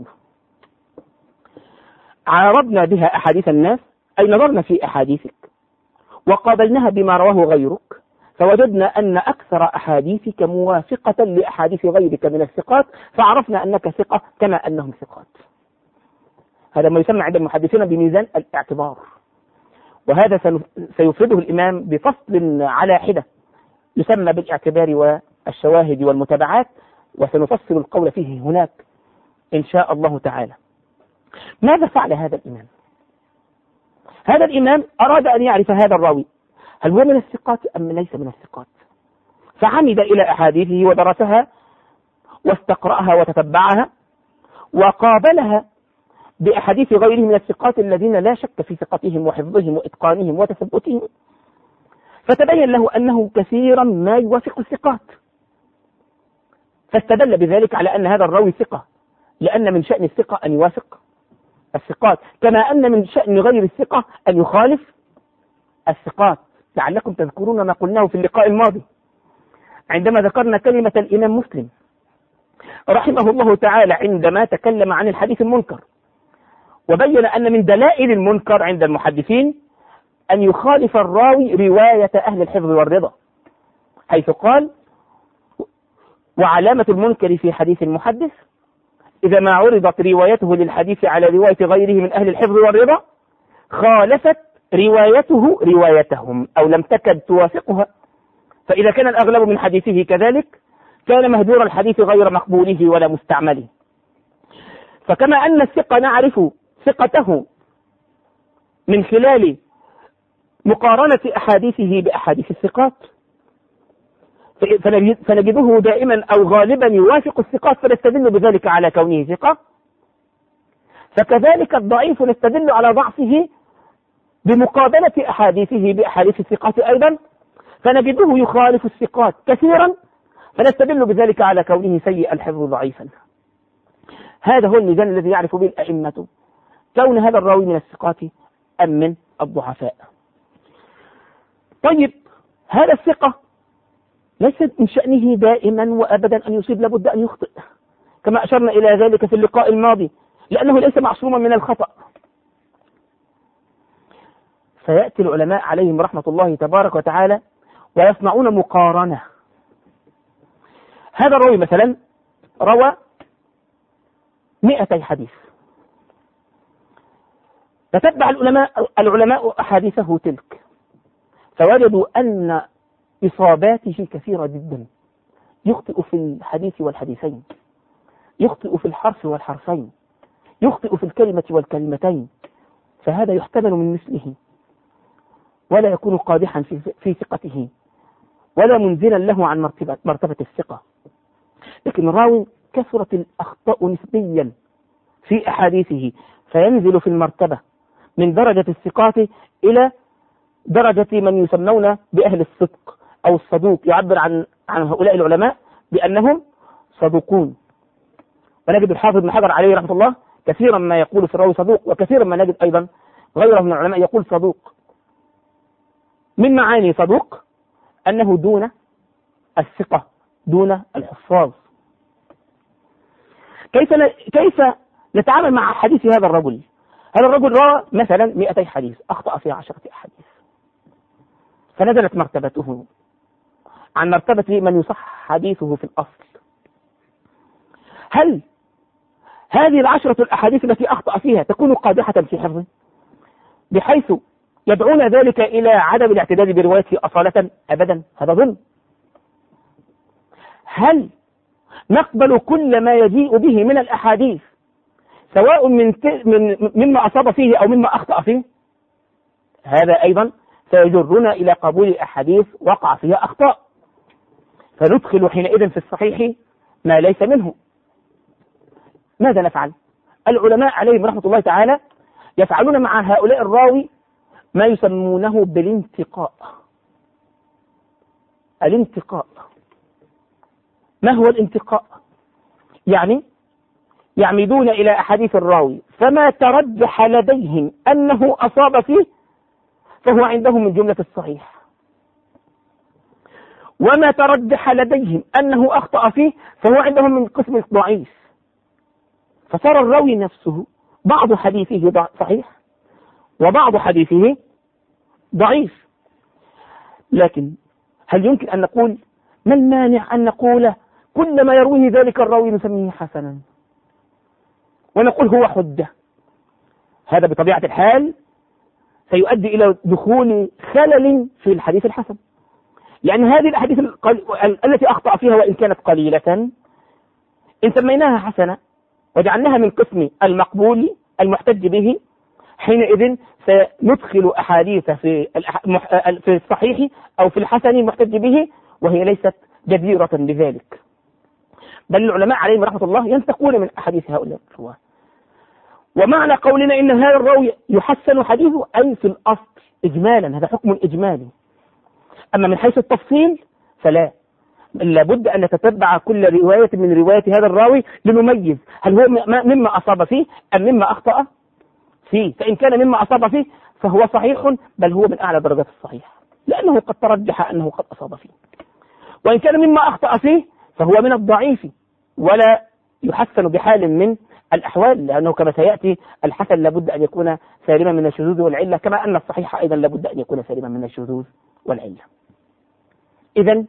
عارضنا بها أحاديث الناس أي نظرنا في أحاديثك وقابلناها بما رواه غيرك فوجدنا أن أكثر أحاديثك موافقة لأحاديث غيرك من الثقات، فعرفنا أنك ثقة كما أنهم ثقات. هذا ما يسمى عند المحدثين بميزان الاعتبار، وهذا سيفرده الإمام بفصل على حدة يسمى بالاعتبار والشواهد والمتابعات، وسنفصل القول فيه هناك إن شاء الله تعالى. ماذا فعل هذا الإمام؟ هذا الإمام أراد أن يعرف هذا الراوي هل هو من الثقات أم ليس من الثقات، فعمد إلى أحاديثه ودرسها واستقرأها وتتبعها وقابلها بأحاديث غيره من الثقات الذين لا شك في ثقتهم وحفظهم وإتقانهم وتثبتهم، فتبين له أنه كثيرا ما يوافق الثقات، فاستدل بذلك على أن هذا الراوي ثقة، لأن من شأن الثقة أن يوافق الثقات، كما أن من شأن غير الثقة أن يخالف الثقات. لعلكم تذكرون ما قلناه في اللقاء الماضي عندما ذكرنا كلمة الإمام مسلم رحمه الله تعالى عندما تكلم عن الحديث المنكر، وبين أن من دلائل المنكر عند المحدثين أن يخالف الراوي رواية أهل الحفظ والرضا، حيث قال: وعلامة المنكر في حديث المحدث إذا ما عرضت روايته للحديث على رواية غيره من أهل الحفظ والرضا خالفت روايته روايتهم أو لم تكد توافقها، فإذا كان الأغلب من حديثه كذلك كان مهدور الحديث غير مقبوله ولا مستعمله. فكما أن الثقة نعرف ثقته من خلال مقارنة أحاديثه بأحاديث الثقات، فنجده دائما أو غالبا يوافق الثقات فنستدل بذلك على كونه ثقة، فكذلك الضعيف نستدل على ضعفه بمقابلة أحاديثه بأحاديث الثقات أيضا، فنجده يخالف الثقات كثيرا فنستدل بذلك على كونه سيء الحفظ ضعيفا. هذا هو الميزان الذي يعرف به الأئمة كون هذا الراوي من الثقات أم من الضعفاء. طيب، هذا الثقة ليس من شأنه دائما وأبدا أن يصيب، لابد أن يخطئ كما أشرنا إلى ذلك في اللقاء الماضي، لأنه ليس معصوما من الخطأ. فيأتي العلماء عليهم رحمة الله تبارك وتعالى ويصنعون مقارنة. هذا الراوي مثلا روى مئتي حديث. تتبع العلماء العلماء أحاديثه تلك فوجدوا أن إصاباته كثيرة جدا، يخطئ في الحديث والحديثين، يخطئ في الحرف والحرفين، يخطئ في الكلمة والكلمتين، فهذا يحتمل من مثله ولا يكون قادحا في, في ثقته ولا منزلا له عن مرتبة, مرتبة الثقة. لكن الراوي كثرت الأخطاء نسبيا في أحاديثه فينزل في المرتبة من درجة الثقات إلى درجة من يسمون بأهل الصدق أو الصدوق، يعبر عن عن هؤلاء العلماء بأنهم صدوقون. ونجد الحافظ بن حجر عليه رحمة الله كثيرا ما يقول في الراوي صدوق، وكثيرا ما نجد أيضا غيره من العلماء يقول صدوق. من معاني صدوق أنه دون الثقة، دون الحفاظ. كيف كيف نتعامل مع حديث هذا الرجل؟ هذا الرجل روى مثلا مئتي حديث، أخطأ في عشرة أحاديث، فنزلت مرتبته عن مرتبة من يصح حديثه في الأصل. هل هذه العشرة الأحاديث التي أخطأ فيها تكون قادحة في حفظه بحيث يدعون ذلك إلى عدم الاعتداد بروايته أصالة؟ أبدا، هذا ظلم. هل نقبل كل ما يجيء به من الأحاديث سواء من من مما أصاب فيه أو مما أخطأ فيه؟ هذا أيضا سيجرنا إلى قبول الأحاديث وقع فيها أخطاء، فندخل حينئذ في الصحيح ما ليس منه. ماذا نفعل؟ العلماء عليهم رحمة الله تعالى يفعلون مع هؤلاء الراوي ما يسمونه بالانتقاء. الانتقاء ما هو الانتقاء؟ يعني يعمدون إلى أحاديث الراوي فما ترجح لديهم أنه أصاب فيه فهو عندهم من جملة الصحيح، وما ترجح لديهم أنه أخطأ فيه فهو عندهم من قسم الضعيف. فصار الراوي نفسه بعض حديثه صحيح وبعض حديثه ضعيف. لكن هل يمكن أن نقول ما المانع أن نقول كل ما يرويه ذلك الراوي نسميه حسنا ونقول هو حجة؟ هذا بطبيعة الحال سيؤدي إلى دخول خلل في الحديث الحسن، لأن هذه الأحاديث التي أخطأ فيها وإن كانت قليلة إن سميناها حسنة وجعلناها من قسم المقبول المحتج به، حينئذ سندخل أحاديث في في الصحيح أو في الحسن المحتج به وهي ليست جديرة بذلك. بل العلماء عليهم رحمة الله ينتقون من أحاديث هؤلاء الرواه. ومعنى قولنا إن هذا الراوي يحسن حديثه أي في الأصل إجمالا، هذا حكم إجمالي. أما من حيث التفصيل فلا، لابد أن نتتبع كل رواية من رواية هذا الراوي لنميز هل هو مما أصاب فيه أم مما أخطأ فيه. فإن كان مما أصاب فيه فهو صحيح، بل هو من أعلى درجات الصحيح لأنه قد ترجح أنه قد أصاب فيه. وإن كان مما أخطأ فيه فهو من الضعيف ولا يحسن بحال من الأحوال، لأنه كما سيأتي الحسن لابد أن يكون سالما من الشذوذ والعلة، كما أن الصحيح أيضا لابد أن يكون سالما من الشذوذ والعلة. إذن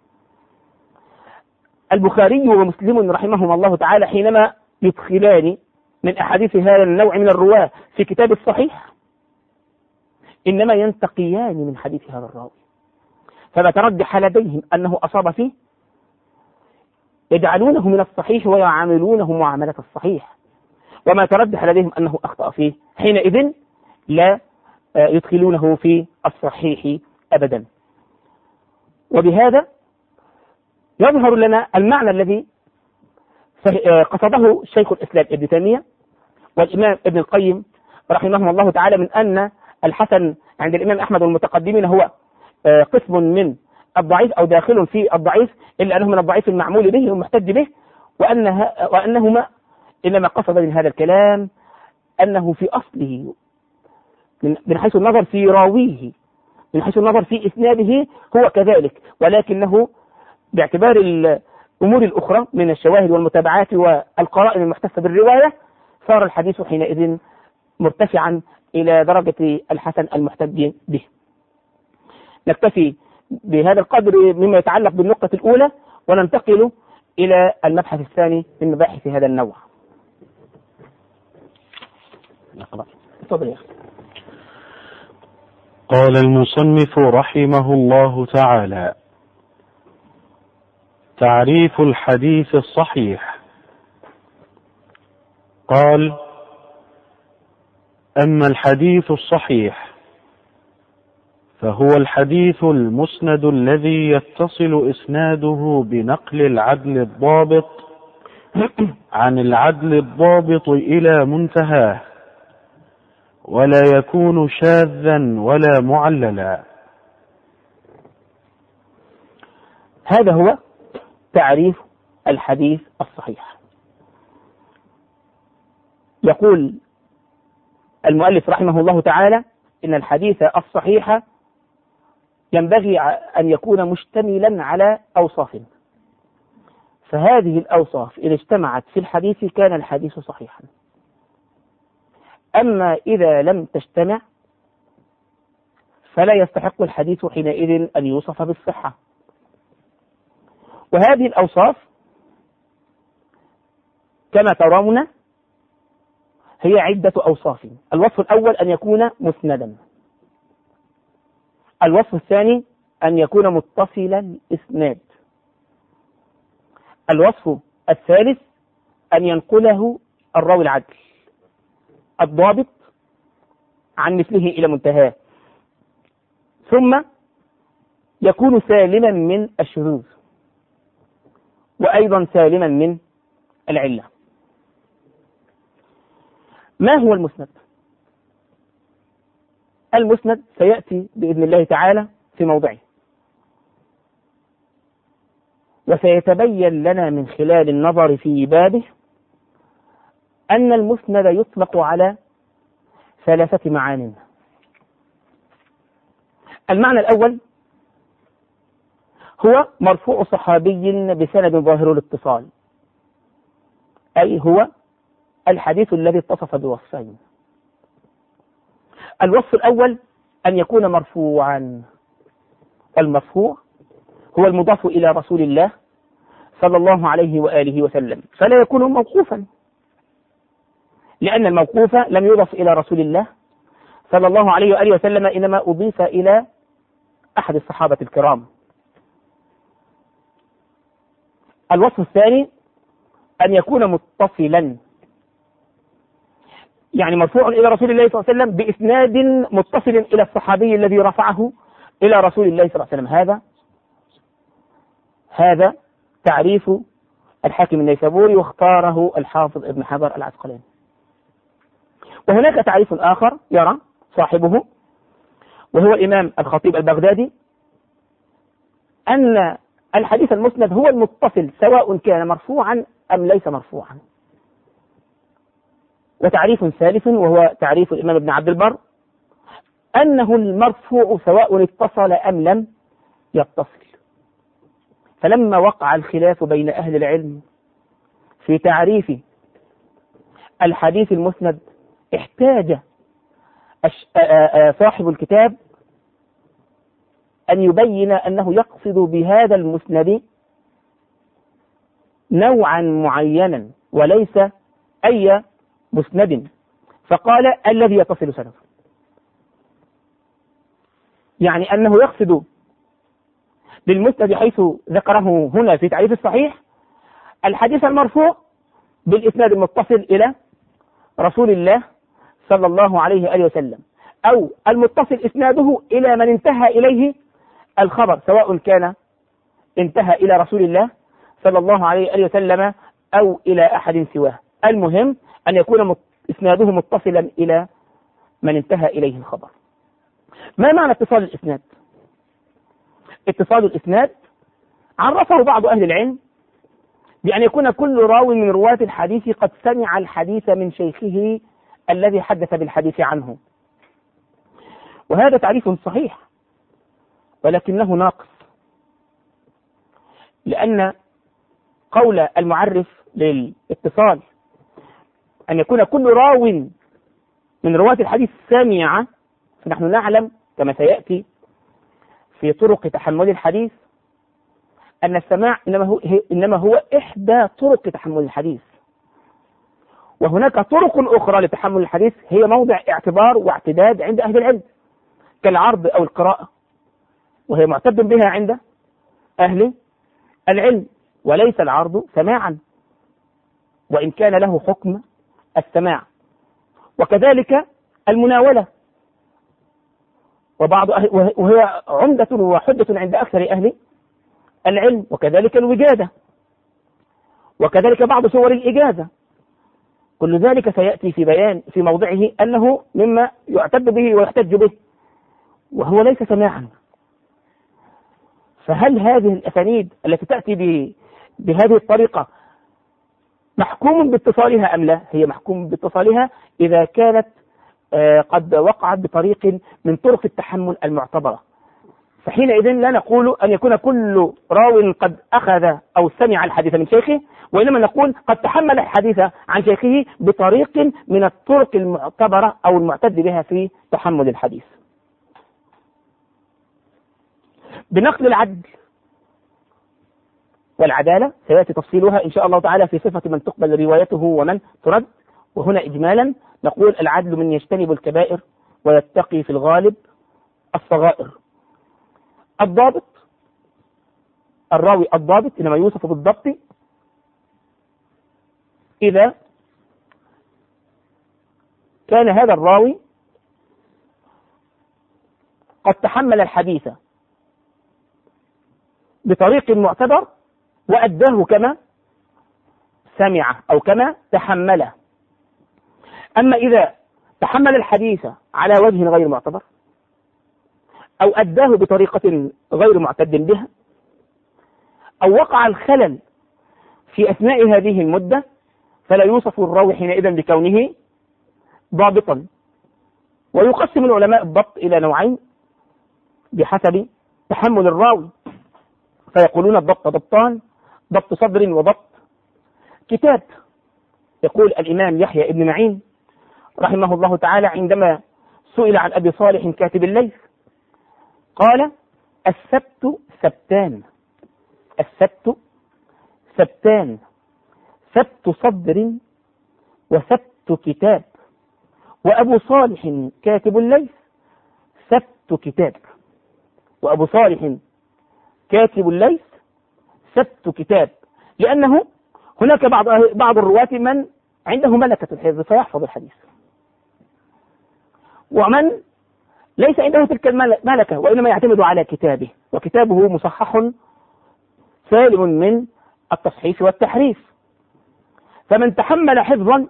البخاري ومسلم رحمهما الله تعالى حينما يدخلان من أحاديث هذا النوع من الرواة في كتاب الصحيح إنما ينتقيان من حديث هذا الراوي، فما ترجح لديهم أنه أصاب فيه يجعلونه من الصحيح ويعاملونه معاملة الصحيح، وما ترجح لديهم أنه أخطأ فيه حينئذ لا يدخلونه في الصحيح أبدا. وبهذا يظهر لنا المعنى الذي قصده شيخ الإسلام ابن تيمية والإمام ابن القيم رحمهم الله تعالى من أن الحسن عند الإمام أحمد والمتقدمين هو قسم من الضعيف أو داخل في الضعيف، إلا أنه من الضعيف المعمول به والمحتج به، وأنها وأنهما إنما قصد من هذا الكلام أنه في أصله من حيث النظر في راويه من حيث النظر في إسناده هو كذلك، ولكنه باعتبار الأمور الأخرى من الشواهد والمتابعات والقرائن المحتفة بالرواية صار الحديث حينئذ مرتفعا إلى درجة الحسن المحتج به. نكتفي بهذا القدر مما يتعلق بالنقطة الأولى وننتقل إلى المبحث الثاني من مباحث هذا النوع. تفضل يا أخي. قال المصنف رحمه الله تعالى: تعريف الحديث الصحيح. قال: أما الحديث الصحيح فهو الحديث المسند الذي يتصل إسناده بنقل العدل الضابط عن العدل الضابط إلى منتهاه، ولا يكون شاذا ولا معللا. هذا هو تعريف الحديث الصحيح. يقول المؤلف رحمه الله تعالى إن الحديث الصحيح ينبغي أن يكون مشتملا على أوصاف، فهذه الأوصاف إذا اجتمعت في الحديث كان الحديث صحيحا. أما إذا لم تجتمع فلا يستحق الحديث حينئذ أن يوصف بالصحة. وهذه الأوصاف كما ترون هي عدة أوصاف. الوصف الأول أن يكون مسندا، الوصف الثاني أن يكون متصل الإسناد، الوصف الثالث أن ينقله الراوي العدل الضابط عن مثله إلى منتهاه، ثم يكون سالما من الشذوذ وأيضا سالما من العلة. ما هو المسند؟ المسند سيأتي بإذن الله تعالى في موضعه، وسيتبين لنا من خلال النظر في بابه أن المسند يطلق على ثلاثة معان. المعنى الأول هو مرفوع صحابي بسند ظاهر الاتصال، أي هو الحديث الذي اتصف بوصفين. الوصف الأول أن يكون مرفوعا، المرفوع هو المضاف إلى رسول الله صلى الله عليه وآله وسلم، فلا يكون موقوفا، لأن الموقوف لم يضف إلى رسول الله صلى الله عليه وآله وسلم، إنما أضيف إلى أحد الصحابة الكرام. الوصف الثاني أن يكون متصلا، يعني مرفوع إلى رسول الله صلى الله عليه وسلم بإسناد متصل إلى الصحابي الذي رفعه إلى رسول الله صلى الله عليه وسلم. هذا هذا تعريف الحاكم النيسابوري، واختاره الحافظ ابن حجر العسقلاني. وهناك تعريف آخر يرى صاحبه وهو الإمام الخطيب البغدادي، أن الحديث المسند هو المتصل سواء كان مرفوعا أم ليس مرفوعا. وتعريف ثالث وهو تعريف الإمام ابن عبد البر، أنه المرفوع سواء اتصل أم لم يتصل. فلما وقع الخلاف بين أهل العلم في تعريف الحديث المسند احتاج صاحب الكتاب أن يبين أنه يقصد بهذا المسند نوعا معينا وليس أي مسند، فقال الذي يتصل سنده، يعني أنه يقصد بالمسند حيث ذكره هنا في تعريف الصحيح الحديث المرفوع بالإسناد المتصل إلى رسول الله صلى الله عليه وآله وسلم، أو المتصل إسناده إلى من انتهى إليه الخبر، سواء كان انتهى إلى رسول الله صلى الله عليه وآله وسلم أو إلى أحد سواه. المهم أن يكون إسناده متصلا إلى من انتهى إليه الخبر. ما معنى اتصال الإسناد؟ اتصال الإسناد عرفه بعض أهل العلم بأن يكون كل راوي من رواة الحديث قد سمع الحديث من شيخه الذي حدث بالحديث عنه، وهذا تعريف صحيح ولكنه ناقص، لأن قول المعرف للاتصال أن يكون كل راو من رواة الحديث سامع، فنحن نعلم كما سيأتي في طرق تحمل الحديث أن السماع إنما هو, إنما هو إحدى طرق تحمل الحديث، وهناك طرق أخرى لتحمل الحديث هي موضع اعتبار واعتداد عند أهل العلم، كالعرض أو القراءة، وهي معتد بها عند أهل العلم، وليس العرض سماعا وإن كان له حكم السماع. وكذلك المناولة، وبعض أهل وهي عمدة وحجة عند أكثر أهل العلم، وكذلك الوجادة، وكذلك بعض صور الإجازة. كل ذلك سيأتي في بيان في موضعه أنه مما يعتد به ويحتج به، وهو ليس سماعا. فهل هذه الأسانيد التي تأتي بهذه الطريقة محكوم باتصالها أم لا؟ هي محكوم باتصالها إذا كانت قد وقعت بطريق من طرق التحمل المعتبرة، فحينئذ لا نقول أن يكون كل راو قد أخذ أو سمع الحديث من شيخه، وإنما نقول قد تحمل الحديث عن شيخه بطريق من الطرق المعتبرة أو المعتد بها في تحمل الحديث. بنقل العدل والعدالة سيأتي تفصيلها إن شاء الله تعالى في صفة من تقبل روايته ومن ترد. وهنا إجمالا نقول العدل من يجتنب الكبائر ويتقي في الغالب الصغائر. الضابط، الراوي الضابط إنما يوصف بالضبط إذا كان هذا الراوي قد تحمل الحديث بطريق معتبر وأداه كما سمع أو كما تحمله. أما إذا تحمل الحديث على وجه غير معتبر أو أداه بطريقة غير معتد بها أو وقع الخلل في أثناء هذه المدة، فلا يوصف الراوي حينئذ بكونه ضابطا. ويقسم العلماء الضبط إلى نوعين بحسب تحمل الراوي، فيقولون الضبط ضبطان: ضبط صدر وضبط كتاب. يقول الإمام يحيى ابن معين رحمه الله تعالى عندما سئل عن أبي صالح كاتب الليث قال: السبت سبتان، السبت سبتان، سبت صدر وسبت كتاب، وأبو صالح كاتب الليث سبت كتاب، وأبو صالح كاتب الليث سبت كتاب، لأنه هناك بعض بعض الرواة من عنده ملكة الحفظ فيحفظ الحديث، ومن ليس عنده تلك الملكة وإنما يعتمد على كتابه، وكتابه مصحح سالم من التصحيف والتحريف. فمن تحمل حفظا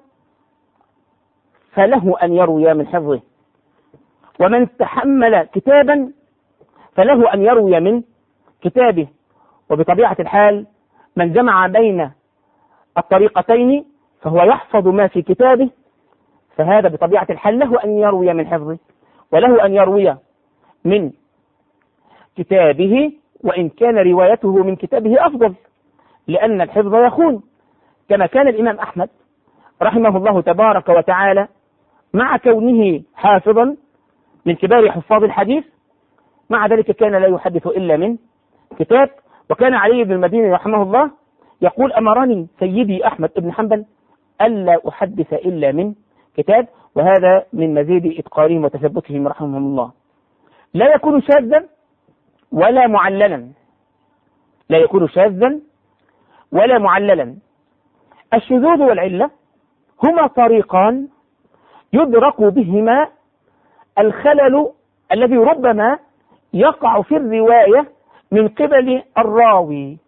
فله أن يروي من حفظه، ومن تحمل كتابا فله أن يروي من كتابه. وبطبيعة الحال من جمع بين الطريقتين فهو يحفظ ما في كتابه، فهذا بطبيعة الحال له أن يروي من حفظه وله أن يروي من كتابه، وإن كان روايته من كتابه أفضل، لأن الحفظ يخون، كما كان الإمام أحمد رحمه الله تبارك وتعالى مع كونه حافظا من كبار حفاظ الحديث، مع ذلك كان لا يحدث إلا من كتاب. وكان علي بن المديني رحمه الله يقول: أمرني سيدي أحمد بن حنبل ألا أحدث إلا من كتاب. وهذا من مزيد إتقانهم وتثبتهم رحمهم الله. لا يكون شاذا ولا معللا، لا يكون شاذا ولا معللا. الشذوذ والعلة هما طريقان يدرك بهما الخلل الذي ربما يقع في الرواية من قبل الراوي.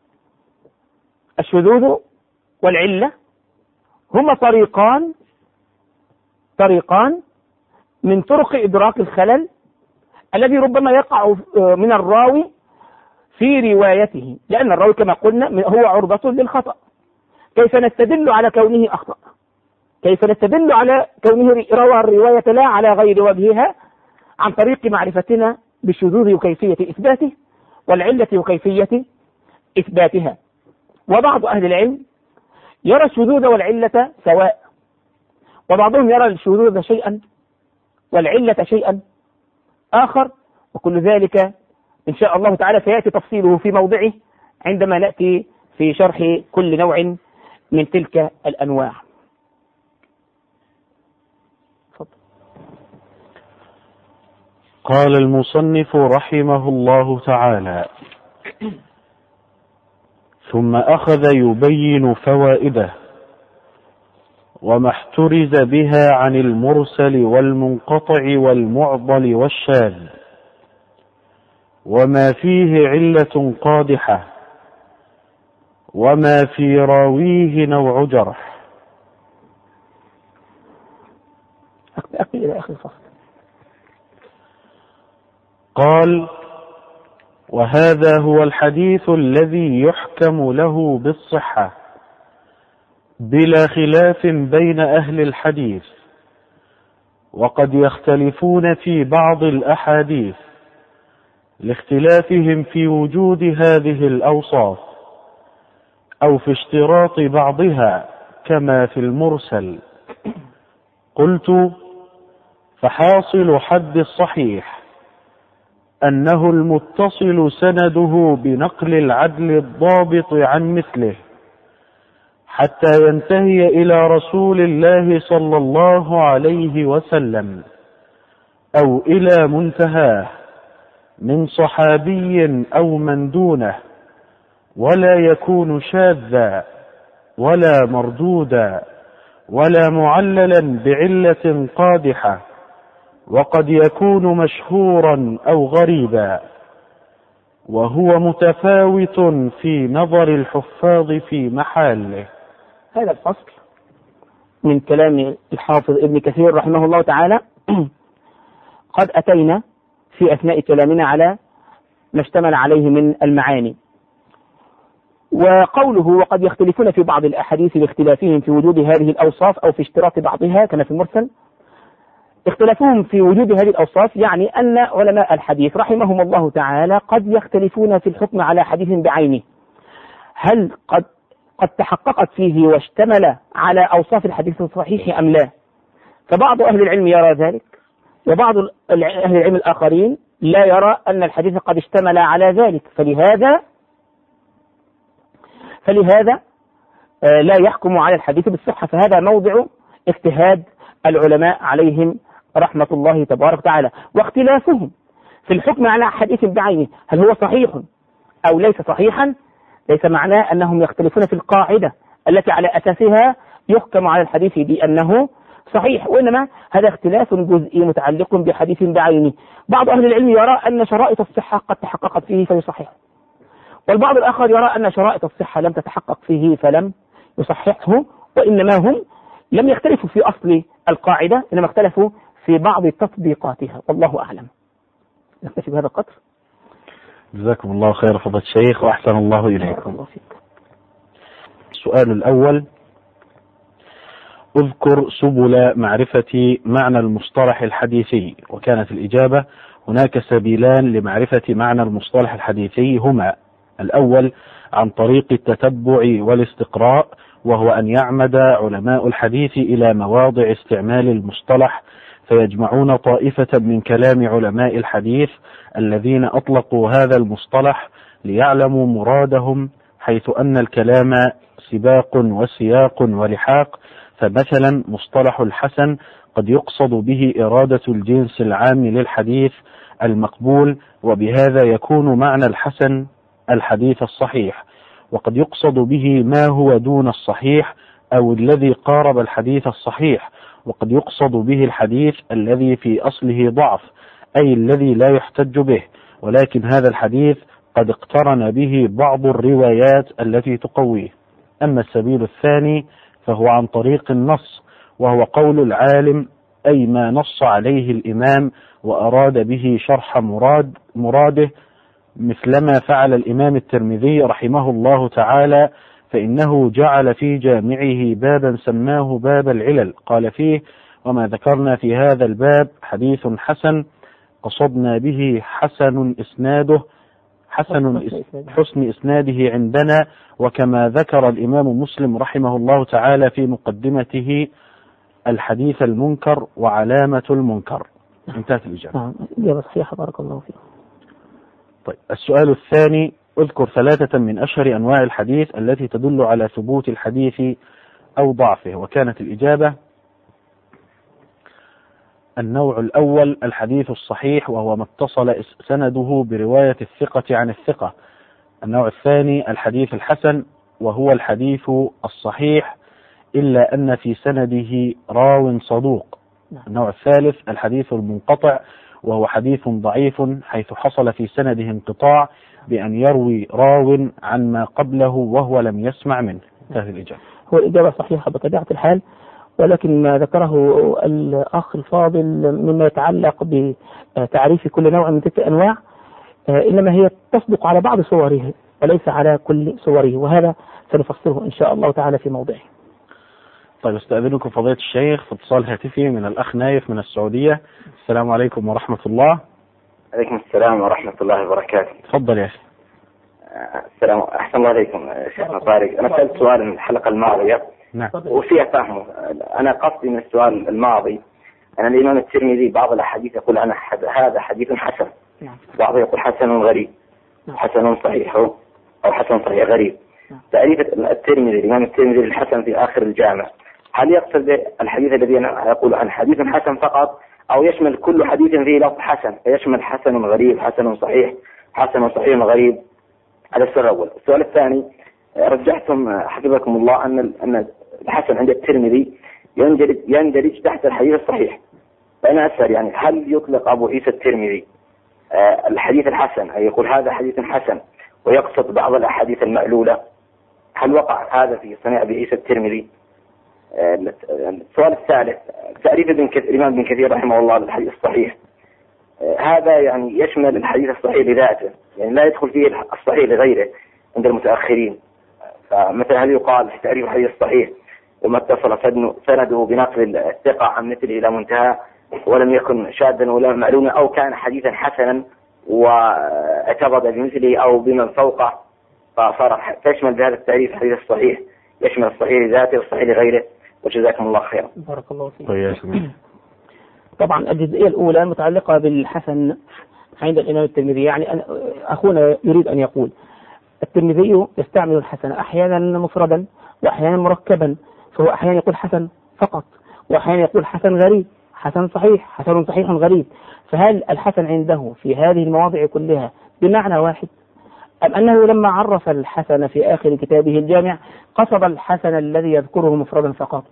الشذوذ والعلة هما طريقان طريقان من طرق إدراك الخلل الذي ربما يقع من الراوي في روايته، لأن الراوي كما قلنا هو عرضة للخطأ. كيف نستدل على كونه أخطأ؟ كيف نستدل على كونه روى الرواية لا على غير وجهها؟ عن طريق معرفتنا بالشذوذ وكيفية إثباته والعلة وكيفية إثباتها. وبعض أهل العلم يرى الشذوذ والعلة سواء، وبعضهم يرى الشذوذ شيئا والعلة شيئا آخر، وكل ذلك إن شاء الله تعالى سيأتي تفصيله في موضعه عندما نأتي في شرح كل نوع من تلك الأنواع. قال المصنف رحمه الله تعالى: ثم أخذ يبين فوائده وما احترز بها عن المرسل والمنقطع والمعضل والشاذ، وما فيه علة قادحة، وما في راويه نوع جرح. أكمل إلى آخر الفصل. قال: وهذا هو الحديث الذي يحكم له بالصحة بلا خلاف بين أهل الحديث، وقد يختلفون في بعض الأحاديث لاختلافهم في وجود هذه الأوصاف أو في اشتراط بعضها كما في المرسل. قلت: فحاصل حد الصحيح أنه المتصل سنده بنقل العدل الضابط عن مثله حتى ينتهي إلى رسول الله صلى الله عليه وسلم أو إلى منتهاه من صحابي أو من دونه، ولا يكون شاذا ولا مردودا ولا معللا بعلة قادحة، وقد يكون مشهورا أو غريبا، وهو متفاوت في نظر الحفاظ في محله. هذا الفصل من كلام الحافظ ابن كثير رحمه الله تعالى قد أتينا في أثناء كلامنا على ما اشتمل عليه من المعاني. وقوله وقد يختلفون في بعض الأحاديث لاختلافهم في وجود هذه الأوصاف أو في اشتراط بعضها كما في المرسل. اختلافهم في وجود هذه الأوصاف يعني أن علماء الحديث رحمهم الله تعالى قد يختلفون في الحكم على حديث بعينه، هل قد قد تحققت فيه واشتمل على أوصاف الحديث الصحيح أم لا. فبعض أهل العلم يرى ذلك، وبعض أهل العلم الآخرين لا يرى أن الحديث قد اشتمل على ذلك، فلهذا فلهذا لا يحكم على الحديث بالصحة. فهذا موضع اجتهاد العلماء عليهم رحمة الله تبارك وتعالى. واختلافهم في الحكم على حديث بعينه هل هو صحيح أو ليس صحيحا ليس معناه أنهم يختلفون في القاعدة التي على أساسها يحكم على الحديث بأنه صحيح، وإنما هذا اختلاف جزئي متعلق بحديث بعينه. بعض أهل العلم يرى أن شرائط الصحة قد تحققت فيه فيصححه، والبعض الآخر يرى أن شرائط الصحة لم تتحقق فيه فلم يصححه، وإنما هم لم يختلفوا في أصل القاعدة إنما اختلفوا في بعض تطبيقاتها، والله أعلم. نكتفي بهذا القدر. جزاكم الله خير فضيلة الشيخ وأحسن الله إليكم. السؤال الأول: اذكر سبل معرفة معنى المصطلح الحديثي. وكانت الإجابة: هناك سبيلان لمعرفة معنى المصطلح الحديثي، هما: الأول عن طريق التتبع والاستقراء، وهو أن يعمد علماء الحديث إلى مواضع استعمال المصطلح فيجمعون طائفة من كلام علماء الحديث الذين أطلقوا هذا المصطلح ليعلموا مرادهم، حيث أن الكلام سباق وسياق ولحاق. فمثلا مصطلح الحسن قد يقصد به إرادة الجنس العام للحديث المقبول، وبهذا يكون معنى الحسن الحديث الصحيح، وقد يقصد به ما هو دون الصحيح أو الذي قارب الحديث الصحيح، وقد يقصد به الحديث الذي في أصله ضعف أي الذي لا يحتج به، ولكن هذا الحديث قد اقترن به بعض الروايات التي تقويه. أما السبيل الثاني فهو عن طريق النص، وهو قول العالم أي ما نص عليه الإمام وأراد به شرح مراد مراده، مثلما فعل الإمام الترمذي رحمه الله تعالى، فإنه جعل في جامعه بابا سماه باب العلل، قال فيه: وما ذكرنا في هذا الباب حديث حسن قصدنا به حسن إسناده حسن حسن إسناده عندنا، وكما ذكر الإمام مسلم رحمه الله تعالى في مقدمته الحديث المنكر وعلامة المنكر. انتهت الإجابة. نعم، إجابة صحيحة، بارك الله فيك. طيب، السؤال الثاني: اذكر ثلاثة من أشهر أنواع الحديث التي تدل على ثبوت الحديث أو ضعفه. وكانت الإجابة: النوع الأول الحديث الصحيح، وهو ما اتصل سنده برواية الثقة عن الثقة. النوع الثاني الحديث الحسن، وهو الحديث الصحيح إلا أن في سنده راو صدوق. النوع الثالث الحديث المنقطع، وهو حديث ضعيف حيث حصل في سنده انقطاع بأن يروي راو عن ما قبله وهو لم يسمع منه. هذه الإجابة. هو الإجابة صحيحة بطبيعة الحال، ولكن ما ذكره الأخ الفاضل مما يتعلق بتعريف كل نوع من تلك الأنواع إنما هي تصدق على بعض صوره وليس على كل صوره، وهذا سنفسره إن شاء الله تعالى في موضعه. طيب، استأذنكم فضيلة الشيخ في اتصال هاتفي من الأخ نايف من السعودية. السلام عليكم ورحمة الله. عليكم السلام ورحمة الله وبركاته. تفضل يا أخي. السلام، أحسن الله عليكم شيخنا طارق. أنا سألت سؤال من الحلقة الماضية نعم. وفيها فهمه. أنا قصدي من السؤال الماضي أن الإمام الترمذي بعض الأحاديث يقول أنا هذا حديث حسن، بعضه يقول حسن غريب، حسن صحيح أو حسن صحيح غريب. تعريف الترمذي الإمام الترمذي الحسن في آخر الجامع، هل يقصد الحديث الذي أنا أقول عن حديث حسن فقط، أو يشمل كل حديث فيه لفظ حسن فيشمل حسن غريب، حسن صحيح، حسن صحيح غريب؟ هذا السؤال الأول. السؤال الثاني، رجحتم حفظكم الله أن أن الحسن عند الترمذي يندرج يندرج تحت الحديث الصحيح، فأنا أسأل يعني هل يطلق أبو عيسى الترمذي الحديث الحسن، أي يقول هذا حديث حسن ويقصد بعض الأحاديث المعلولة؟ هل وقع هذا في صنيع أبي عيسى الترمذي؟ السؤال الثالث، تعريف ابن كثير الإمام ابن كثير رحمه الله للحديث الصحيح، هذا يعني يشمل الحديث الصحيح لذاته، يعني لا يدخل فيه الصحيح لغيره عند المتأخرين. فمثلا هل يقال في تعريف الحديث الصحيح وما اتصل سنده بنقل الثقة عن مثله إلى منتهى ولم يكن شاذا ولا معلوما، أو كان حديثا حسنا واعتبر بمثله أو بمن فوقه فصار تشمل بهذا التعريف الحديث الصحيح، يشمل الصحيح لذاته والصحيح لغيره؟ وجزاكم الله خيرا. بارك الله فيك. طيب. طبعا الجزئية الأولى متعلقة بالحسن عند الإمام الترمذي، يعني أخونا يريد أن يقول الترمذي يستعمل الحسن أحيانا مفردا وأحيانا مركبا، فهو أحيانا يقول حسن فقط وأحيانا يقول حسن غريب، حسن صحيح، حسن صحيح غريب. فهل الحسن عنده في هذه المواضع كلها بمعنى واحد، أم أنه لما عرف الحسن في آخر كتابه الجامع قصد الحسن الذي يذكره مفردا فقط؟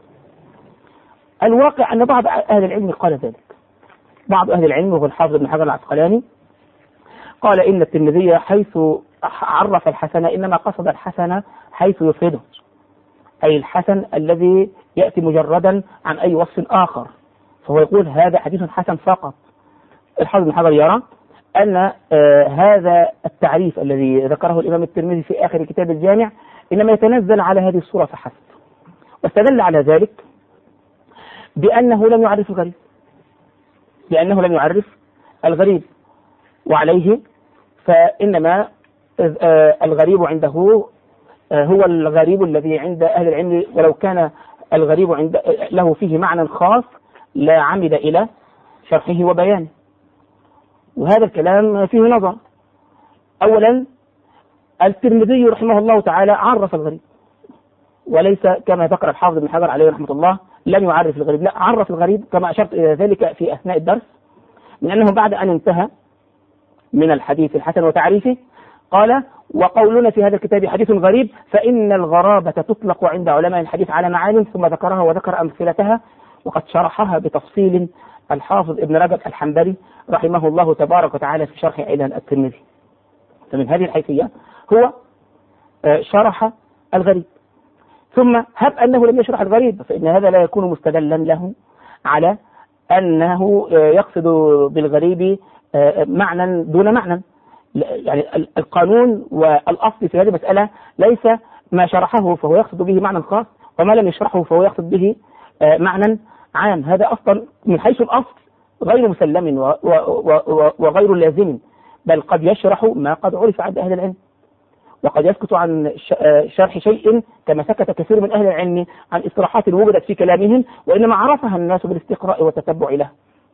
الواقع أن بعض أهل العلم قال ذلك. بعض أهل العلم وهو الحافظ ابن حجر العسقلاني قال إن الترمذي حيث عرف الحسن إنما قصد الحسن حيث يفرده، أي الحسن الذي يأتي مجردا عن أي وصف آخر، فهو يقول هذا حديث حسن فقط. الحافظ ابن حجر يرى أن آه هذا التعريف الذي ذكره الإمام الترمذي في آخر كتاب الجامع إنما يتنزل على هذه الصورة فحسب، واستدل على ذلك بأنه لم يعرف الغريب، لأنه لم يعرف الغريب وعليه فإنما آه الغريب عنده آه هو الغريب الذي عند أهل العلم، ولو كان الغريب عند له فيه معنى خاص لا عمد إلى شرحه وبيانه. وهذا الكلام فيه نظر. أولا الترمذي رحمه الله تعالى عرف الغريب، وليس كما ذكر الحافظ ابن حجر عليه رحمة الله لم يعرف الغريب، لا عرف الغريب كما أشرت إلى ذلك في أثناء الدرس، من أنه بعد أن انتهى من الحديث الحسن وتعريفه قال وقولنا في هذا الكتاب حديث غريب فإن الغرابة تطلق عند علماء الحديث على معان، ثم ذكرها وذكر أمثلتها وقد شرحها بتفصيل الحافظ ابن رجب الحنبلي رحمه الله تبارك وتعالى في شرح علل الترمذي. فمن هذه الحيثية هو شرح الغريب، ثم هب أنه لم يشرح الغريب فإن هذا لا يكون مستدلا له على أنه يقصد بالغريب معنى دون معنى. يعني القانون والأصل في هذه المسألة ليس ما شرحه فهو يقصد به معنى خاص، وما لم يشرحه فهو يقصد به معنى عام. هذا أصلا من حيث الأصل غير مسلم وغير لازم، بل قد يشرح ما قد عرف عند أهل العلم، وقد يسكت عن شرح شيء كما سكت كثير من أهل العلم عن إصلاحات وجدت في كلامهم وإنما عرفها الناس بالاستقراء والتتبع له.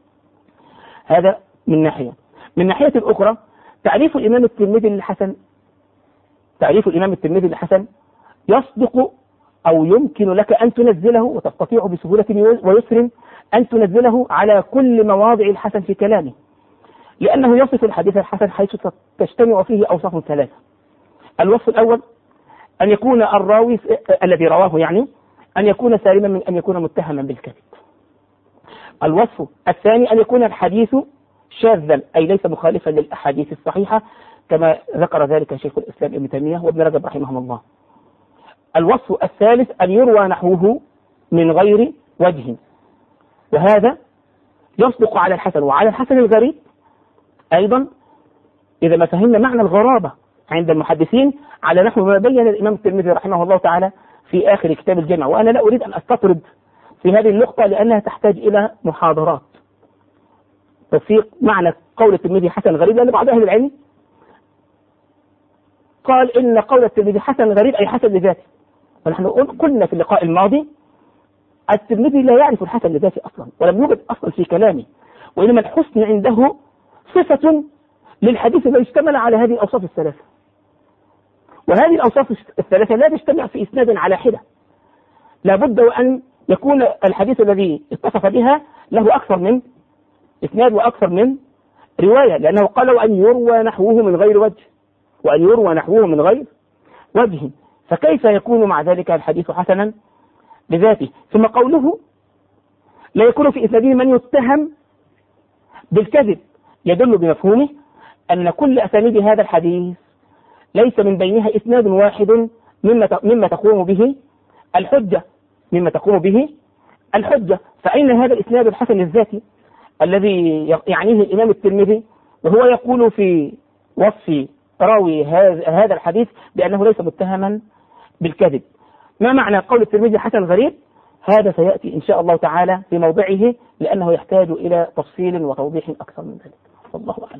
هذا من ناحية. من ناحية أخرى تعريف الإمام الترمذي للحسن، تعريف الإمام الترمذي للحسن يصدق أو يمكن لك أن تنزله وتستطيع بسهولة ويسر أن تنزله على كل مواضع الحسن في كلامه، لأنه يصف الحديث الحسن حيث تجتمع فيه أوصاف ثلاثة. الوصف الأول أن يكون الراوي الذي رواه يعني أن يكون سالما من أن يكون متهما بالكذب. الوصف الثاني أن يكون الحديث شاذا أي ليس مخالفا للأحاديث الصحيحة كما ذكر ذلك شيخ الإسلام ابن تيمية وابن رجب رحمهم الله. الوصف الثالث أن يروى نحوه من غير وجه، وهذا يصدق على الحسن وعلى الحسن الغريب أيضا إذا ما فهمنا معنى الغرابة عند المحدثين على نحو ما بين الإمام الترمذي رحمه الله تعالى في آخر كتاب الجامع. وأنا لا أريد أن أستطرد في هذه النقطة لأنها تحتاج إلى محاضرات تفسير معنى قول الترمذي حسن غريب، لأن بعض أهل العلم قال إن قول الترمذي حسن غريب أي حسن لذاته، ونحن قلنا في اللقاء الماضي الترمذي لا يعرف الحسن لذاته أصلا ولم يوجد أصلا في كلامه، وإنما الحسن عنده صفة للحديث الذي اشتمل على هذه الأوصاف الثلاثة، وهذه الأوصاف الثلاثة لا تجتمع في إسناد على حدة، لابد وأن يكون الحديث الذي اتصف بها له أكثر من إسناد وأكثر من رواية، لأنه قال وأن يروى نحوه من غير وجه، وأن يروى نحوه من غير وجه، فكيف يكون مع ذلك الحديث حسنا بذاته؟ ثم قوله لا يكون في إسناده من يتهم بالكذب يدل بمفهومه أن كل أسانيد هذا الحديث ليس من بينها إسناد واحد مما مما تقوم به الحجة مما تقوم به الحجة فأين هذا الإسناد الحسن الذاتي الذي يعنيه الإمام الترمذي وهو يقول في وصف راوي هذا الحديث بأنه ليس متهما بالكذب؟ ما معنى قول الترمذي حسن غريب؟ هذا سيأتي إن شاء الله تعالى في موضعه لأنه يحتاج إلى تفصيل وتوضيح أكثر من ذلك، والله أعلم.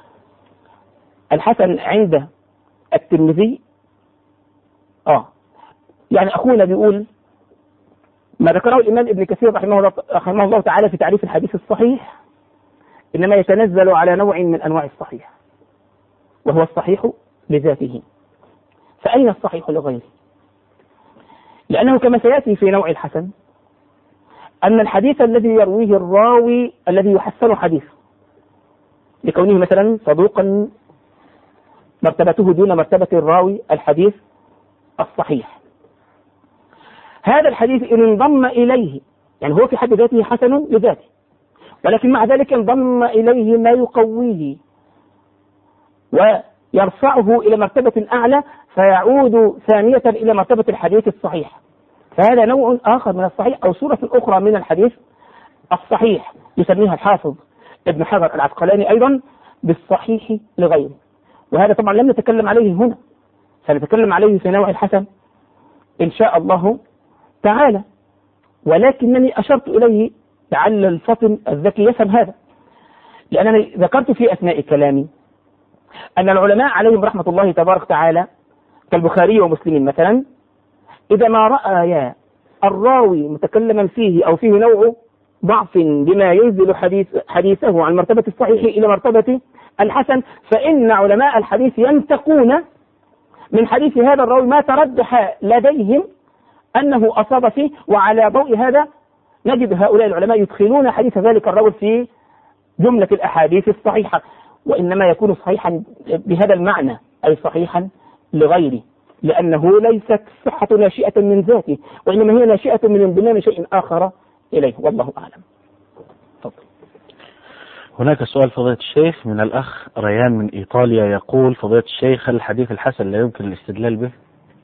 الحسن عند الترمذي آه يعني أخونا بيقول ما ذكره الإمام ابن كثير رحمه الله, رحمه الله تعالى في تعريف الحديث الصحيح إنما يتنزل على نوع من أنواع الصحيح وهو الصحيح لذاته، فأين الصحيح لغيره؟ لأنه كما سيأتي في نوع الحسن أن الحديث الذي يرويه الراوي الذي يحسن حديثه لكونه مثلا صدوقا مرتبته دون مرتبة الراوي الحديث الصحيح، هذا الحديث إن انضم إليه يعني هو في حد ذاته حسن لذاته، ولكن مع ذلك انضم إليه ما يقويه ويرفعه إلى مرتبة أعلى فيعود ثانية إلى مرتبة الحديث الصحيح، فهذا نوع آخر من الصحيح أو صورة أخرى من الحديث الصحيح يسميها الحافظ ابن حجر العسقلاني أيضا بالصحيح لغيره، وهذا طبعا لم نتكلم عليه هنا، سنتكلم عليه في نوع الحسن إن شاء الله تعالى، ولكنني أشرت إليه لعل الفطن الذكي يفهم هذا، لأنني ذكرت في أثناء كلامي أن العلماء عليهم رحمة الله تبارك وتعالى كالبخاري ومسلم مثلا إذا ما رأى الراوي متكلما فيه أو فيه نوع ضعف بما ينزل حديث حديثه عن مرتبة الصحيح إلى مرتبة الحسن فإن علماء الحديث ينتقون من حديث هذا الراوي ما ترجح لديهم أنه أصاب فيه، وعلى ضوء هذا نجد هؤلاء العلماء يدخلون حديث ذلك الراوي في جملة الأحاديث الصحيحة، وإنما يكون صحيحا بهذا المعنى أي صحيحا لغيره، لأنه ليست صحة ناشئة من ذاته وإنما هي ناشئة من انضمام شيء آخر إليه، والله أعلم. تفضل. هناك سؤال فضيلة الشيخ من الأخ ريان من إيطاليا يقول فضيلة الشيخ هل الحديث الحسن لا يمكن الاستدلال به؟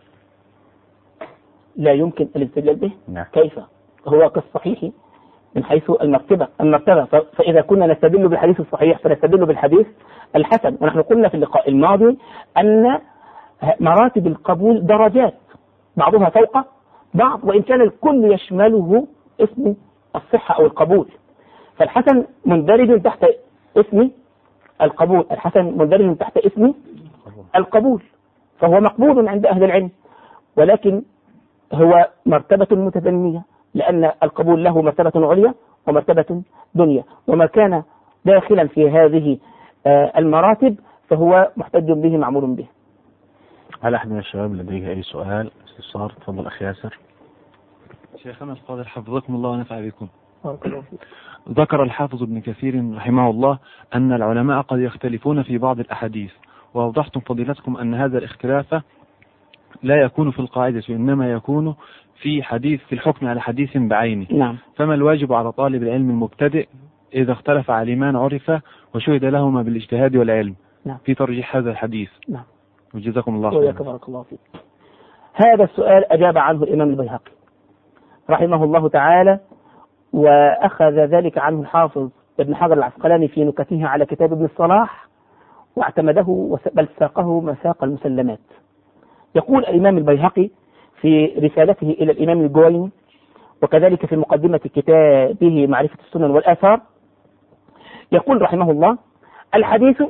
لا يمكن الاستدلال به؟ نعم. كيف؟ هو كالصحيح من حيث المرتبة المرتبة فإذا كنا نستدل بالحديث الصحيح فنستدل بالحديث الحسن، ونحن قلنا في اللقاء الماضي أن مراتب القبول درجات بعضها فوق بعض، وإن كان الكل يشمله اسم الصحة أو القبول، فالحسن مندرج تحت اسم القبول، الحسن مندرج تحت اسم القبول، فهو مقبول عند أهل العلم، ولكن هو مرتبة متدنية لأن القبول له مرتبة عليا ومرتبة دنيا، وما كان داخلا في هذه المراتب فهو محتج به معمول به. هل أحد من الشباب لديه أي سؤال استفسار؟ تفضل أخي ياسر. شيخنا الفاضل حفظكم الله ونفع بكم. ذكر الحافظ ابن كثير رحمه الله أن العلماء قد يختلفون في بعض الأحاديث، وأوضحتم فضيلتكم أن هذا الاختلاف لا يكون في القاعدة وإنما يكون في حديث في الحكم على حديث بعينه. نعم. فما الواجب على طالب العلم المبتدئ إذا اختلف عالمان عرفا وشهد لهما بالاجتهاد والعلم نعم. في ترجيح هذا الحديث؟ نعم. وجزاكم الله خيرا. بارك الله فيك. هذا السؤال أجاب عنه الإمام البيهقي رحمه الله تعالى، وأخذ ذلك عنه الحافظ ابن حجر العسقلاني في نكته على كتاب ابن الصلاح، واعتمده بل ساقه مساق المسلمات. يقول الإمام البيهقي في رسالته إلى الإمام الجويني، وكذلك في مقدمة كتابه معرفة السنن والآثار، يقول رحمه الله: الحديث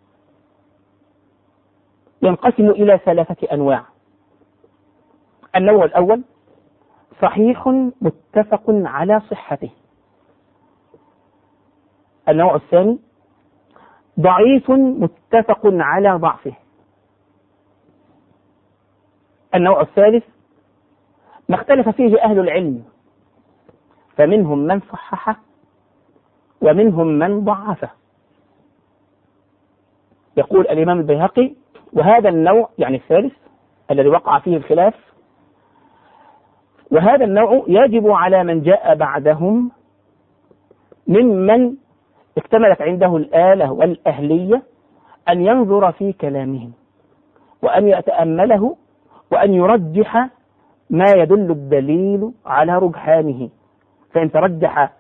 ينقسم إلى ثلاثة أنواع. النوع الأول صحيح متفق على صحته. النوع الثاني ضعيف متفق على ضعفه. النوع الثالث ما اختلف فيه أهل العلم، فمنهم من صححه ومنهم من ضعفه. يقول الإمام البيهقي: وهذا النوع يعني الثالث الذي وقع فيه الخلاف، وهذا النوع يجب على من جاء بعدهم ممن اكتملت عنده الآلة والأهلية أن ينظر في كلامهم وأن يتأمله وأن يرجح ما يدل الدليل على رجحانه. فإن ترجح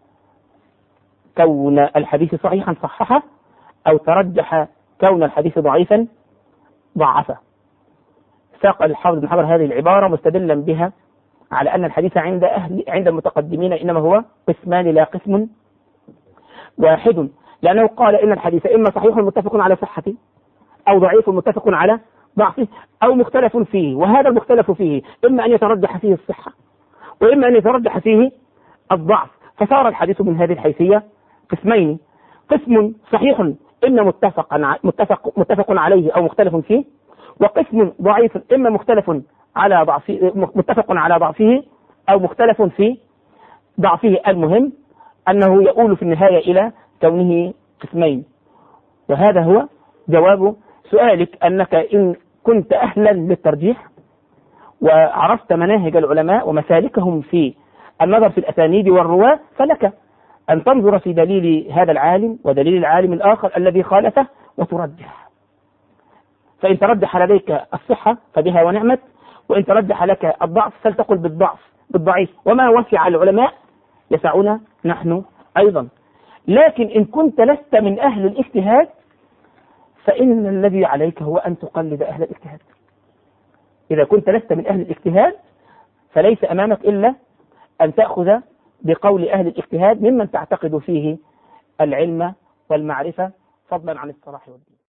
كون الحديث صحيحا صححه، أو ترجح كون الحديث ضعيفا ضعفه. ساق الحافظ بن حجر هذه العبارة مستدلا بها على أن الحديث عند أهل عند المتقدمين إنما هو قسمان لا قسم واحد، لأنه قال إن الحديث إما صحيح متفق على صحته، أو ضعيف متفق على ضعفه، أو مختلف فيه. وهذا المختلف فيه إما أن يترجح فيه الصحة وإما أن يترجح فيه الضعف، فصار الحديث من هذه الحيثية قسمين: قسم صحيح إما متفق متفق متفق عليه أو مختلف فيه، وقسم ضعيف إما مختلف على ضعفه متفق على ضعفه أو مختلف في ضعفه. المهم أنه يؤول في النهاية إلى كونه قسمين. وهذا هو جواب سؤالك، أنك إن كنت أهلا للترجيح وعرفت مناهج العلماء ومسالكهم في النظر في الأسانيد والرواة، فلك أن تنظر في دليل هذا العالم ودليل العالم الآخر الذي خالفه وترجح. فإن ترجح لديك الصحة فبها ونعمت، وإن ترجح لك الضعف فلتقل بالضعف بالضعيف، وما وسع العلماء يسعنا نحن أيضا. لكن إن كنت لست من أهل الاجتهاد فإن الذي عليك هو أن تقلد أهل الاجتهاد. إذا كنت لست من أهل الاجتهاد فليس أمامك إلا أن تأخذ بقول أهل الاجتهاد ممن تعتقد فيه العلم والمعرفة، فضلا عن الصلاح والدين.